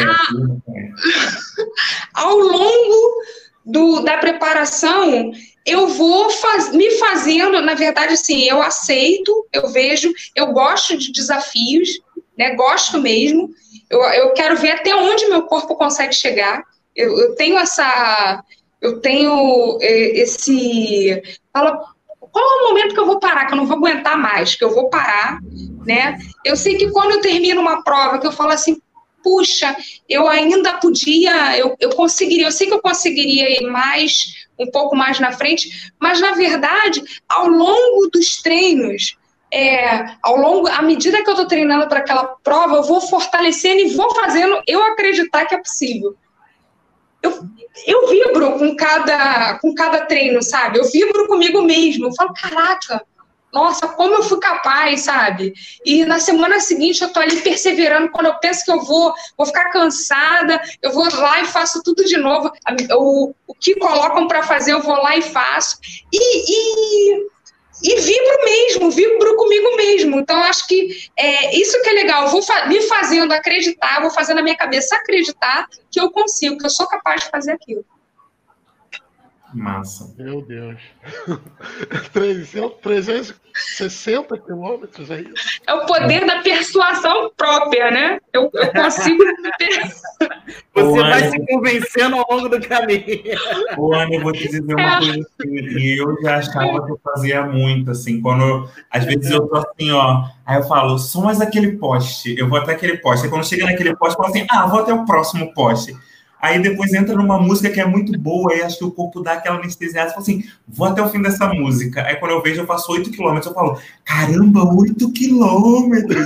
Ao longo do, da preparação, eu vou faz, me fazendo, na verdade, assim, eu aceito, eu vejo, eu gosto de desafios, né? Gosto mesmo. Eu, eu quero ver até onde meu corpo consegue chegar. Eu, eu tenho essa... Eu tenho esse... Fala, qual é o momento que eu vou parar, que eu não vou aguentar mais, que eu vou parar, né? Eu sei que quando eu termino uma prova, que eu falo assim, puxa, eu ainda podia, eu, eu conseguiria, eu sei que eu conseguiria ir mais, um pouco mais na frente, mas, na verdade, ao longo dos treinos, é, ao longo, à medida que eu estou treinando para aquela prova, eu vou fortalecendo e vou fazendo eu acreditar que é possível. Eu, eu vibro com cada, com cada treino, sabe? Eu vibro comigo mesmo. Eu falo, caraca, nossa, como eu fui capaz, sabe? E na semana seguinte eu tô ali perseverando. Quando eu penso que eu vou, vou ficar cansada, eu vou lá e faço tudo de novo. O, o que colocam para fazer, eu vou lá e faço. E, e, e vibro mesmo, vibro comigo mesmo. Então, acho que é isso que é legal. Eu vou fa- me fazendo acreditar, vou fazendo a minha cabeça acreditar que eu consigo, que eu sou capaz de fazer aquilo. Massa. Meu Deus. trezentos e sessenta quilômetros, é isso? É o poder da persuasão própria, né? Eu, eu consigo... Você vai se convencendo ao longo do caminho. Ô, Ana, eu vou te dizer uma coisa assim, e eu já achava que eu fazia muito, assim, quando eu, às vezes eu tô assim, ó, aí eu falo, só mais aquele poste, eu vou até aquele poste, aí quando chega naquele poste, eu falo assim, ah, vou até o próximo poste. Aí depois entra numa música que é muito boa, aí acho que o corpo dá aquela anestesiada, e fala assim, vou até o fim dessa música. Aí quando eu vejo, eu faço oito quilômetros, eu falo, caramba, oito quilômetros!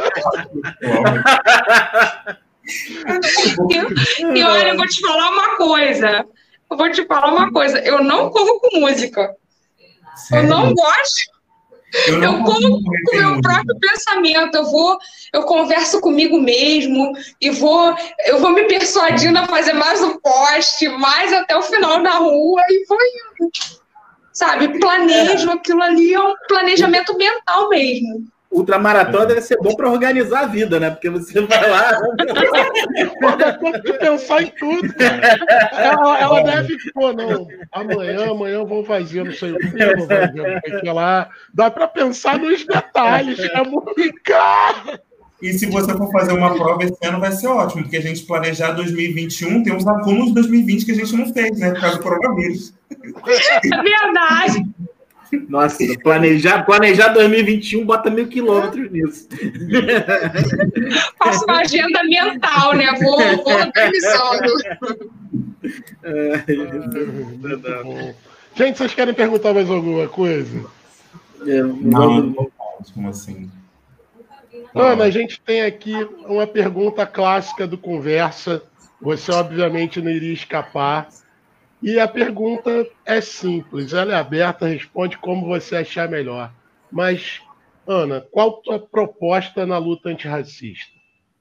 E, e olha, eu vou te falar uma coisa. Eu vou te falar uma coisa. Eu não corro com música. Sério? Eu não gosto. Eu, não eu corro com o meu música. próprio pensamento. Eu vou, eu converso comigo mesmo e vou, eu vou me persuadindo a fazer mais um poste, mais até o final da rua e vou indo. Sabe? Planejo aquilo ali, é um planejamento mental mesmo. Ultramaratona deve ser bom para organizar a vida, né? Porque você vai lá... Tem que pensar em tudo, cara. Ela, ela deve... Pô, não, amanhã, amanhã eu vou fazer não sei o que, eu vou fazer não sei o que lá. Dá para pensar nos detalhes, é muito caro. E se você for fazer uma prova esse ano, vai ser ótimo, porque a gente planejar dois mil e vinte e um, tem uns acúmulos de dois mil e vinte que a gente não fez, né? Por causa do coronavírus. É verdade. Nossa, planejar, planejar dois mil e vinte e um, bota mil quilômetros nisso. Faço uma agenda mental, né? Vou, vou organizando. É, gente, vocês querem perguntar mais alguma coisa? Não, não, como assim? Ana, a gente tem aqui uma pergunta clássica do Conversa. Você, obviamente, não iria escapar. E a pergunta é simples, ela é aberta, responde como você achar melhor. Mas, Ana, qual a tua proposta na luta antirracista?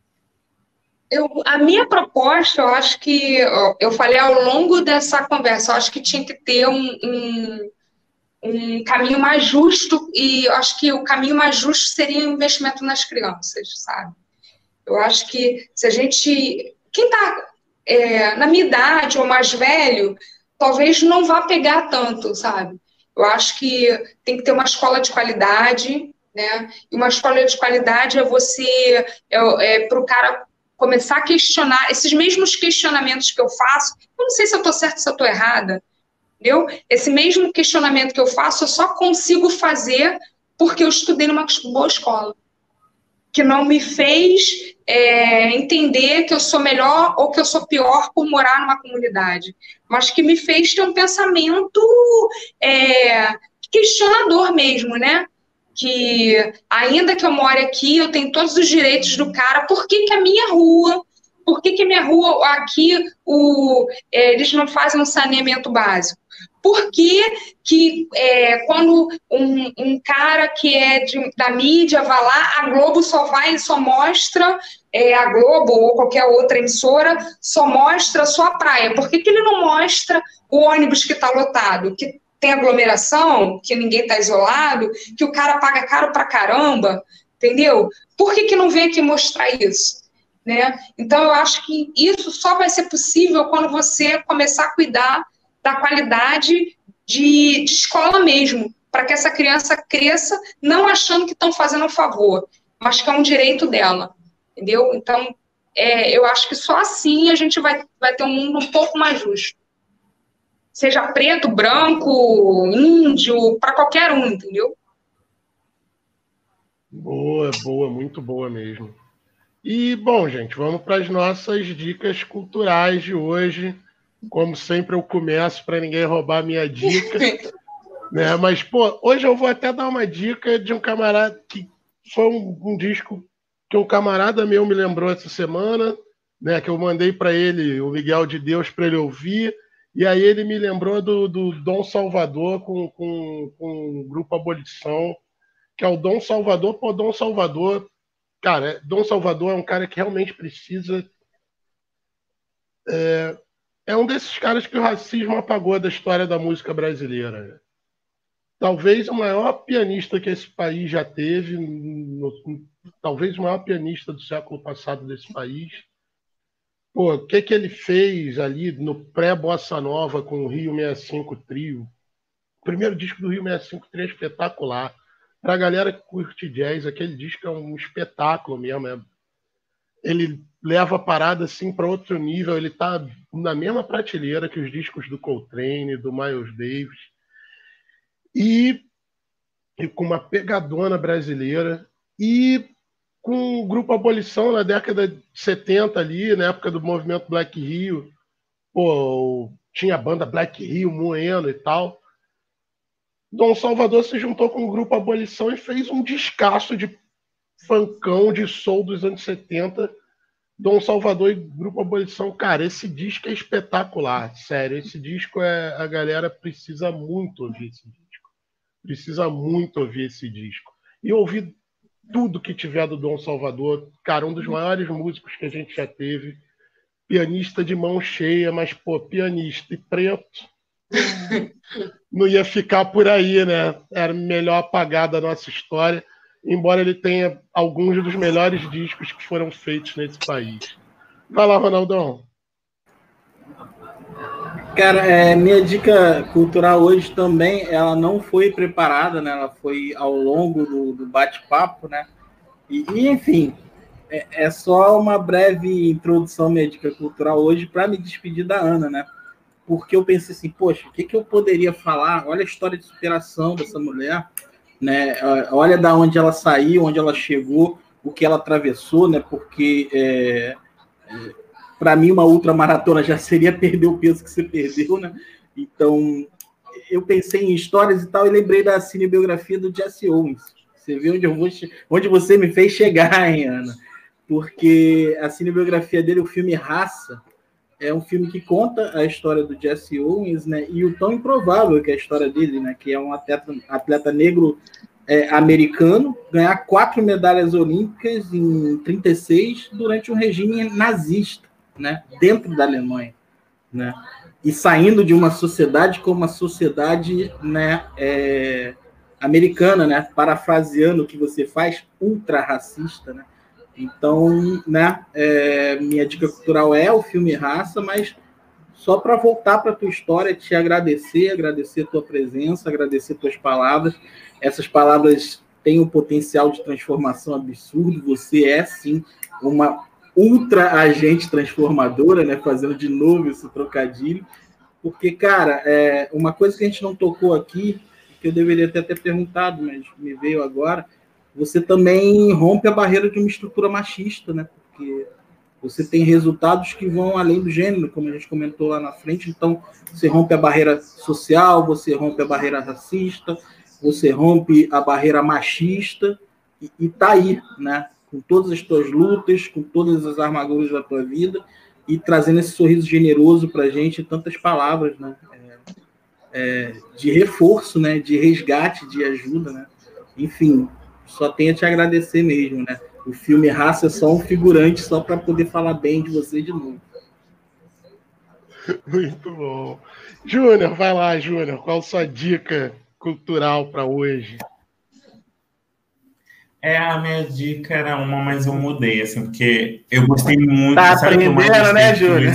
Eu, a minha proposta, eu acho que, eu falei ao longo dessa conversa, eu acho que tinha que ter um, um, um caminho mais justo, e eu acho que o caminho mais justo seria o investimento nas crianças, sabe? Eu acho que se a gente... Quem está é, na minha idade ou mais velho, talvez não vá pegar tanto, sabe? Eu acho que tem que ter uma escola de qualidade, né? E uma escola de qualidade é você, é, é para o cara começar a questionar esses mesmos questionamentos que eu faço. Eu não sei se eu estou certa, se eu estou errada, entendeu? Esse mesmo questionamento que eu faço, eu só consigo fazer porque eu estudei numa boa escola, que não me fez é, entender que eu sou melhor ou que eu sou pior por morar numa comunidade, mas que me fez ter um pensamento é, questionador mesmo, né? Que ainda que eu more aqui, eu tenho todos os direitos do cara, por que que a minha rua, por que que a minha rua aqui, o, é, eles não fazem um saneamento básico? Por que que é, quando um, um cara que é de, da mídia vai lá, a Globo só vai, só mostra, é, a Globo ou qualquer outra emissora, só mostra só a praia? Por que que ele não mostra o ônibus que está lotado, que tem aglomeração, que ninguém está isolado, que o cara paga caro pra caramba, entendeu? Por que que não vem aqui mostrar isso? Né? Então, eu acho que isso só vai ser possível quando você começar a cuidar da qualidade de, de escola mesmo, para que essa criança cresça não achando que estão fazendo um favor, mas que é um direito dela, entendeu? Então, é, eu acho que só assim a gente vai, vai ter um mundo um pouco mais justo. Seja preto, branco, índio, para qualquer um, entendeu? Boa, boa, muito boa mesmo. E, bom, gente, vamos para as nossas dicas culturais de hoje. Como sempre, eu começo para ninguém roubar a minha dica. Né? Mas, pô, hoje eu vou até dar uma dica de um camarada que foi um, um disco que um camarada meu me lembrou essa semana, né? Que eu mandei para ele, o Miguel de Deus, para ele ouvir. E aí ele me lembrou do, do Dom Salvador com, com, com o grupo Abolição, que é o Dom Salvador. Pô, Dom Salvador, cara, Dom Salvador é um cara que realmente precisa... É, é um desses caras que o racismo apagou da história da música brasileira. Né? Talvez o maior pianista que esse país já teve, no, talvez o maior pianista do século passado desse país. Pô, o que que ele fez ali no pré-Bossa Nova com o Rio sessenta e cinco Trio? O primeiro disco do Rio sessenta e cinco Trio é espetacular. Pra galera que curte jazz, aquele disco é um espetáculo mesmo. É... Ele leva a parada assim para outro nível. Ele tá na mesma prateleira que os discos do Coltrane, do Miles Davis. E, e com uma pegadona brasileira. E com o Grupo Abolição na década de setenta ali, na época do movimento Black Rio. Pô, tinha a banda Black Rio, Moeno e tal. Dom Salvador se juntou com o Grupo Abolição e fez um descasso de funkão, de soul dos anos setenta. Dom Salvador e Grupo Abolição, cara, esse disco é espetacular, sério. Esse disco, é, a galera precisa muito ouvir esse disco. Precisa muito ouvir esse disco. E ouvir tudo que tiver do Dom Salvador, cara, um dos maiores músicos que a gente já teve. Pianista de mão cheia, mas, pô, pianista e preto. Não ia ficar por aí, né? Era melhor apagar da nossa história, embora ele tenha alguns dos melhores discos que foram feitos nesse país. Vai lá, Ronaldão. Cara, é, minha dica cultural hoje também, ela não foi preparada, né? Ela foi ao longo do, do bate-papo, né? E, e enfim, é, é só uma breve introdução minha dica cultural hoje para me despedir da Ana, né? Porque eu pensei assim, poxa, o que, que eu poderia falar? Olha a história de superação dessa mulher, né? Olha da onde ela saiu, onde ela chegou, o que ela atravessou, né? Porque é, é, para mim uma ultramaratona já seria perder o peso que você perdeu, né? Então eu pensei em histórias e tal e lembrei da cinebiografia do Jesse Owens. Você vê onde eu vou, onde você me fez chegar, hein, Ana? Porque a cinebiografia dele, o filme Raça, é um filme que conta a história do Jesse Owens, né? E o tão improvável que é a história dele, né? Que é um atleta, atleta negro é, americano, ganhar quatro medalhas olímpicas em trinta e seis durante um regime nazista, né? Dentro da Alemanha, né? E saindo de uma sociedade como uma sociedade, né? É, americana, né? Parafraseando o que você faz, ultra-racista, né? Então, né, é, minha dica cultural é o filme Raça, mas só para voltar para a tua história, te agradecer, agradecer a tua presença, agradecer tuas palavras. Essas palavras têm um potencial de transformação absurdo. Você é, sim, uma ultra agente transformadora, né, fazendo de novo esse trocadilho. Porque, cara, é, uma coisa que a gente não tocou aqui, que eu deveria ter até perguntado, mas me veio agora, você também rompe a barreira de uma estrutura machista, né? Porque você tem resultados que vão além do gênero, como a gente comentou lá na frente. Então, você rompe a barreira social, você rompe a barreira racista, você rompe a barreira machista e, e tá aí, né? Com todas as tuas lutas, com todas as armaduras da tua vida e trazendo esse sorriso generoso pra gente, tantas palavras, né? É, é, de reforço, né? De resgate, de ajuda, né? Enfim, só tenho a te agradecer mesmo, né? O filme Raça é só um figurante, só para poder falar bem de você de novo. Muito bom. Júnior, vai lá, Júnior. Qual a sua dica cultural para hoje? É, a minha dica era uma, mas eu mudei, assim, porque eu gostei muito. Tá aprendendo, né, Júnior?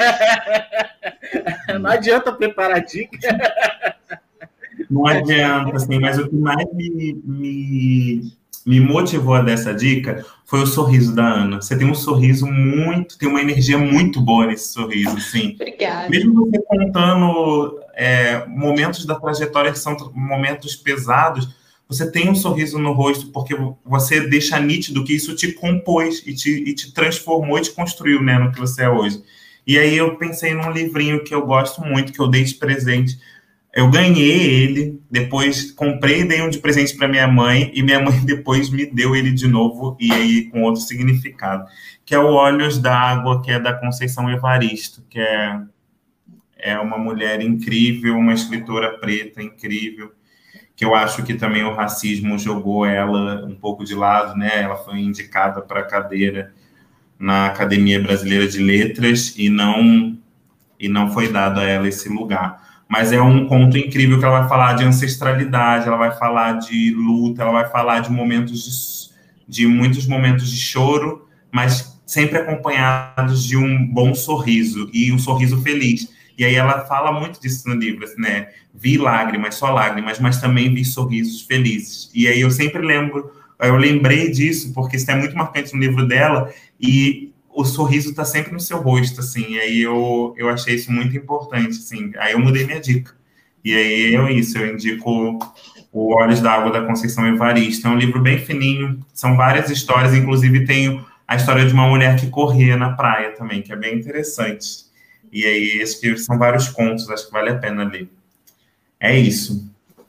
Não adianta preparar dica. Não adianta, assim, mas o que mais me, me, me motivou a dessa dica foi o sorriso da Ana. Você tem um sorriso muito, tem uma energia muito boa nesse sorriso, assim. Obrigada. Mesmo você contando é, momentos da trajetória que são momentos pesados, você tem um sorriso no rosto porque você deixa nítido que isso te compôs e te, e te transformou e te construiu, né, no que você é hoje. E aí eu pensei num livrinho que eu gosto muito, que eu dei de presente. Eu ganhei ele, depois comprei e dei um de presente para minha mãe, e minha mãe depois me deu ele de novo, e aí com outro significado, que é o Olhos d'Água, que é da Conceição Evaristo, que é, é uma mulher incrível, uma escritora preta incrível, que eu acho que também o racismo jogou ela um pouco de lado, né? Ela foi indicada para a cadeira na Academia Brasileira de Letras e não, e não foi dado a ela esse lugar. Mas é um conto incrível que ela vai falar de ancestralidade, ela vai falar de luta, ela vai falar de momentos de, de muitos momentos de choro, mas sempre acompanhados de um bom sorriso, e um sorriso feliz. E aí ela fala muito disso no livro, assim, né? Vi lágrimas, só lágrimas, mas também vi sorrisos felizes. E aí eu sempre lembro, eu lembrei disso, porque isso é muito marcante no livro dela, e o sorriso está sempre no seu rosto, assim, e aí eu, eu achei isso muito importante, assim, aí eu mudei minha dica. E aí é isso, eu indico o Olhos d'Água, da Conceição Evaristo. É um livro bem fininho, são várias histórias, inclusive tem a história de uma mulher que corria na praia também, que é bem interessante. E aí, acho que são vários contos, acho que vale a pena ler. É isso.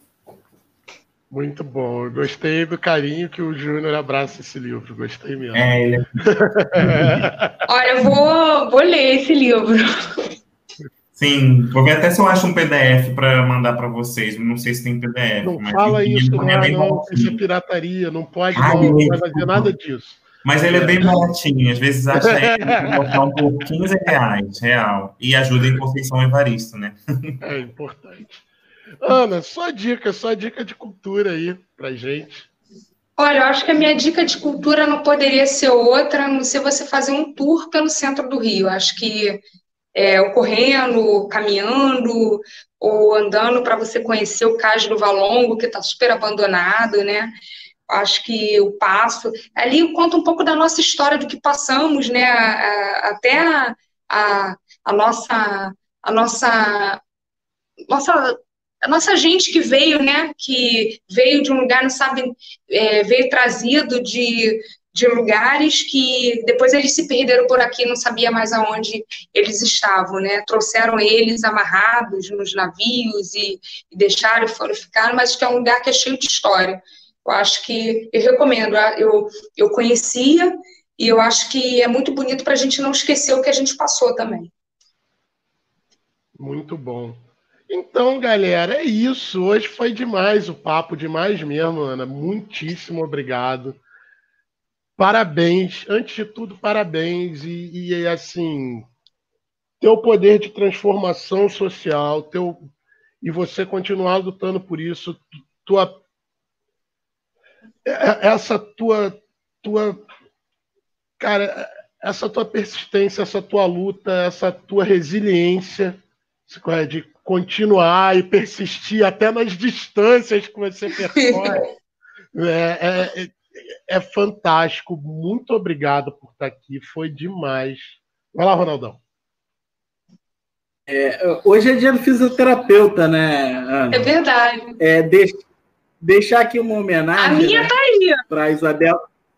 Muito bom. Eu gostei do carinho que o Júnior abraça esse livro. Gostei mesmo. É, ele é... Olha, eu vou, vou ler esse livro. Sim, vou ver até se eu acho um P D F para mandar para vocês. Não sei se tem P D F. Não mas fala isso, não, é bem não. Isso é pirataria. Não pode, Ai, não, não vai fazer nada disso. Mas ele é bem baratinho. Às vezes acha ele botar um por quinze reais, real. E ajuda em Conceição Evaristo, né? É importante. Ana, só dica, só dica de cultura aí pra gente. Olha, eu acho que a minha dica de cultura não poderia ser outra, a não ser você fazer um tour pelo centro do Rio. Acho que é, ou correndo, caminhando, ou andando para você conhecer o Cais do Valongo, que está super abandonado, né? Acho que o Paço... Ali conta um pouco da nossa história, do que passamos, né? A, a, até a, a, a nossa... A nossa, nossa a nossa gente que veio, né? Que veio de um lugar, não sabe... É, veio trazido de... de lugares que depois eles se perderam por aqui, não sabia mais aonde eles estavam, né? Trouxeram eles amarrados nos navios e, e deixaram, foram ficar, mas que é um lugar que é cheio de história. Eu acho que, eu recomendo, eu, eu conhecia e eu acho que é muito bonito para a gente não esquecer o que a gente passou também. Muito bom. Então, galera, é isso. Hoje foi demais o papo, demais mesmo, Ana. Muitíssimo obrigado. Parabéns, antes de tudo, parabéns. E, e assim, teu poder de transformação social, teu, e você continuar lutando por isso, tua, essa tua, tua, cara, essa tua persistência, essa tua luta, essa tua resiliência de continuar e persistir até nas distâncias que você percorre, é, é, é fantástico. Muito obrigado por estar aqui. Foi demais. Vai lá, Ronaldão. É, hoje é dia do fisioterapeuta, né, Ana? É verdade. É, deixa, deixar aqui uma homenagem. A minha, né, tá aí. Para a Isabel.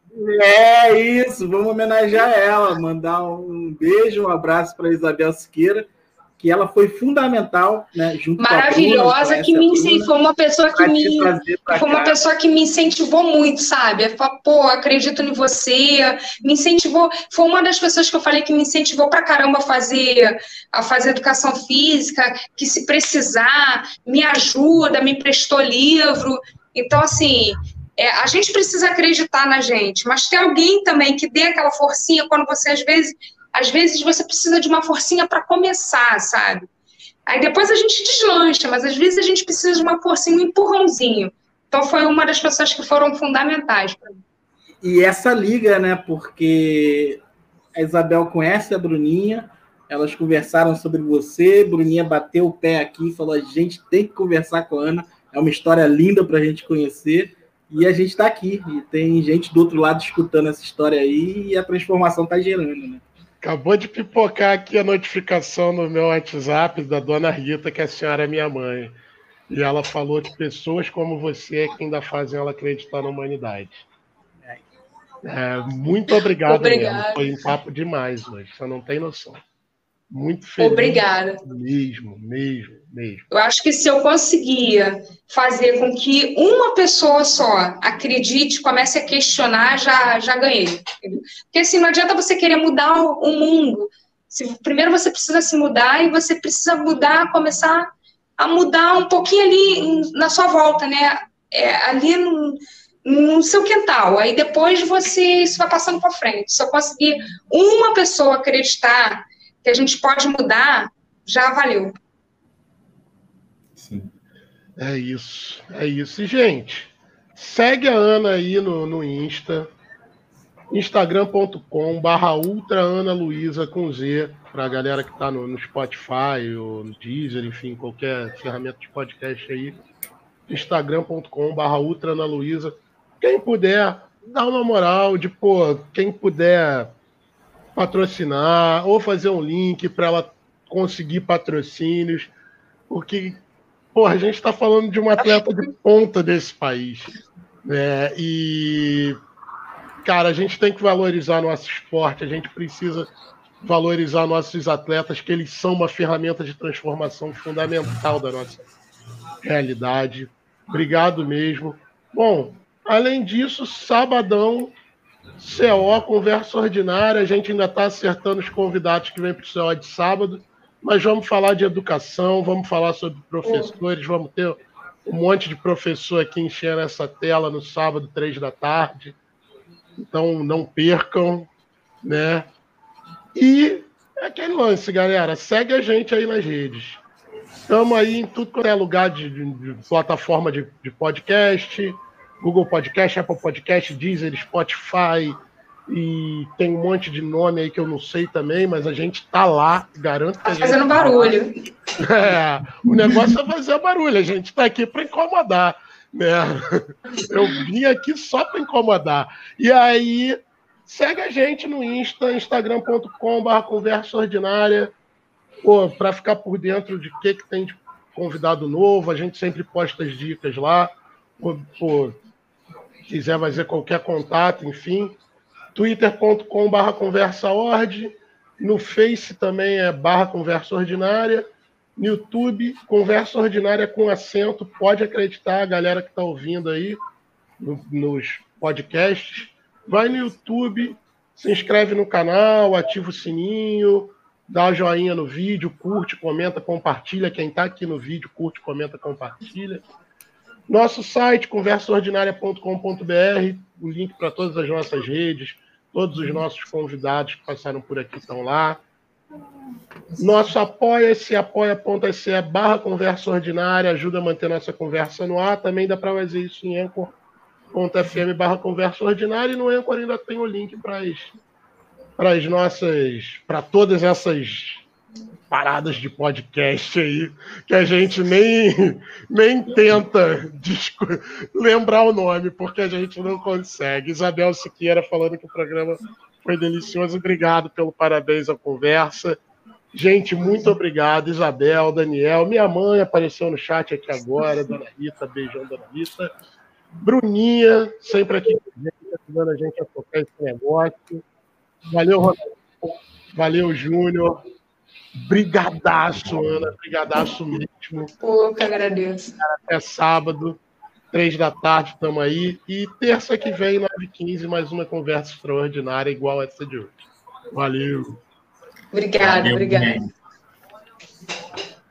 É isso, vamos homenagear ela. Mandar um beijo, um abraço para a Isabel Siqueira, que ela foi fundamental, né, junto maravilhosa, com a Bruna, que me incentivou, foi uma pessoa que me foi uma pessoa que me incentivou muito, sabe? Falei, pô, acredito em você, me incentivou, foi uma das pessoas que eu falei que me incentivou pra caramba a fazer a fazer educação física, que se precisar, me ajuda, me prestou livro. Então, assim, é, a gente precisa acreditar na gente, mas tem alguém também que dê aquela forcinha quando você, às vezes, às vezes você precisa de uma forcinha para começar, sabe? Aí depois a gente deslancha, mas às vezes a gente precisa de uma forcinha, um empurrãozinho. Então foi uma das pessoas que foram fundamentais para mim. E essa liga, né? Porque a Isabel conhece a Bruninha, elas conversaram sobre você, Bruninha bateu o pé aqui e falou: a gente tem que conversar com a Ana, é uma história linda para a gente conhecer, e a gente está aqui, e tem gente do outro lado escutando essa história aí, e a transformação está gerando, né? Acabou de pipocar aqui a notificação no meu WhatsApp da dona Rita, que a senhora é minha mãe. E ela falou que pessoas como você é que ainda fazem ela acreditar na humanidade. É, muito obrigado Obrigada. mesmo. Foi um papo demais hoje, você não tem noção. Muito feliz. Obrigada. Mesmo, mesmo, mesmo. Eu acho que se eu conseguia fazer com que uma pessoa só acredite, comece a questionar, já, já ganhei. Entendeu? Porque assim, não adianta você querer mudar o, o mundo. Se, primeiro você precisa se mudar e você precisa mudar, começar a mudar um pouquinho ali na sua volta, né? É, ali no, no seu quintal. Aí depois você, isso vai passando para frente. Se eu conseguir uma pessoa acreditar que a gente pode mudar, já valeu. Sim. É isso, é isso. E, gente, segue a Ana aí no, no Insta. instagram ponto com barra ultra Ana Luísa com Z, para a galera que está no, no Spotify ou no Deezer, enfim, qualquer ferramenta de podcast aí. instagram ponto com barra ultra Ana Luísa. Quem puder, dá uma moral de, pô, quem puder patrocinar ou fazer um link para ela conseguir patrocínios, porque, pô, a gente está falando de uma atleta de ponta desse país, né? E, cara, a gente tem que valorizar nosso esporte, a gente precisa valorizar nossos atletas, que eles são uma ferramenta de transformação fundamental da nossa realidade. Obrigado mesmo. Bom, além disso, sabadão, C O, conversa ordinária. A gente ainda está acertando os convidados que vêm para o C O de sábado, mas vamos falar de educação, vamos falar sobre professores, vamos ter um monte de professor aqui enchendo essa tela no sábado, três da tarde. Então, não percam, né? E é aquele lance, galera. Segue a gente aí nas redes. Estamos aí em tudo quanto é lugar de, de, de plataforma de, de podcast, Google Podcast, Apple Podcast, Deezer, Spotify, e tem um monte de nome aí que eu não sei também, mas a gente tá lá, garanto que tá a gente fazendo tá barulho. É, o negócio é fazer barulho, a gente tá aqui para incomodar, né? Eu vim aqui só para incomodar. E aí, segue a gente no Insta, instagram ponto com barra conversa ordinária, para ficar por dentro de que, que tem de convidado novo. A gente sempre posta as dicas lá. Pô, pô, quiser fazer qualquer contato, enfim. twitter ponto com barra conversa ord. No Face também é barra conversa ordinária. No YouTube, conversa ordinária com acento. Pode acreditar, a galera que está ouvindo aí no, nos podcasts. Vai no YouTube, se inscreve no canal, ativa o sininho, dá um joinha no vídeo, curte, comenta, compartilha. Quem está aqui no vídeo, curte, comenta, compartilha. Nosso site, conversa ordinária ponto com ponto br, o link para todas as nossas redes, todos os nossos convidados que passaram por aqui estão lá. Nosso apoia-se, apoia ponto se barra conversa ordinária, ajuda a manter nossa conversa no ar. Também dá para fazer isso em anchor ponto f m barra conversa ordinária, e no Anchor ainda tem o link para as para as nossas, para todas essas paradas de podcast aí, que a gente nem, nem tenta lembrar o nome, porque a gente não consegue. Isabel Siqueira falando que o programa foi delicioso. Obrigado pelo parabéns à conversa. Gente, muito obrigado. Isabel, Daniel, minha mãe apareceu no chat aqui agora, Dona Rita, beijão, Dona Rita. Bruninha, sempre aqui com a gente, ajudando a gente a tocar esse negócio. Valeu, Ronaldo. Valeu, Júnior. Brigadaço, Ana. Brigadaço mesmo. Pô, que agradeço. Até sábado, três da tarde, estamos aí. E terça que vem, nove e quinze, mais uma conversa extraordinária, igual essa de hoje. Valeu. Obrigada, Valeu, obrigada. gente.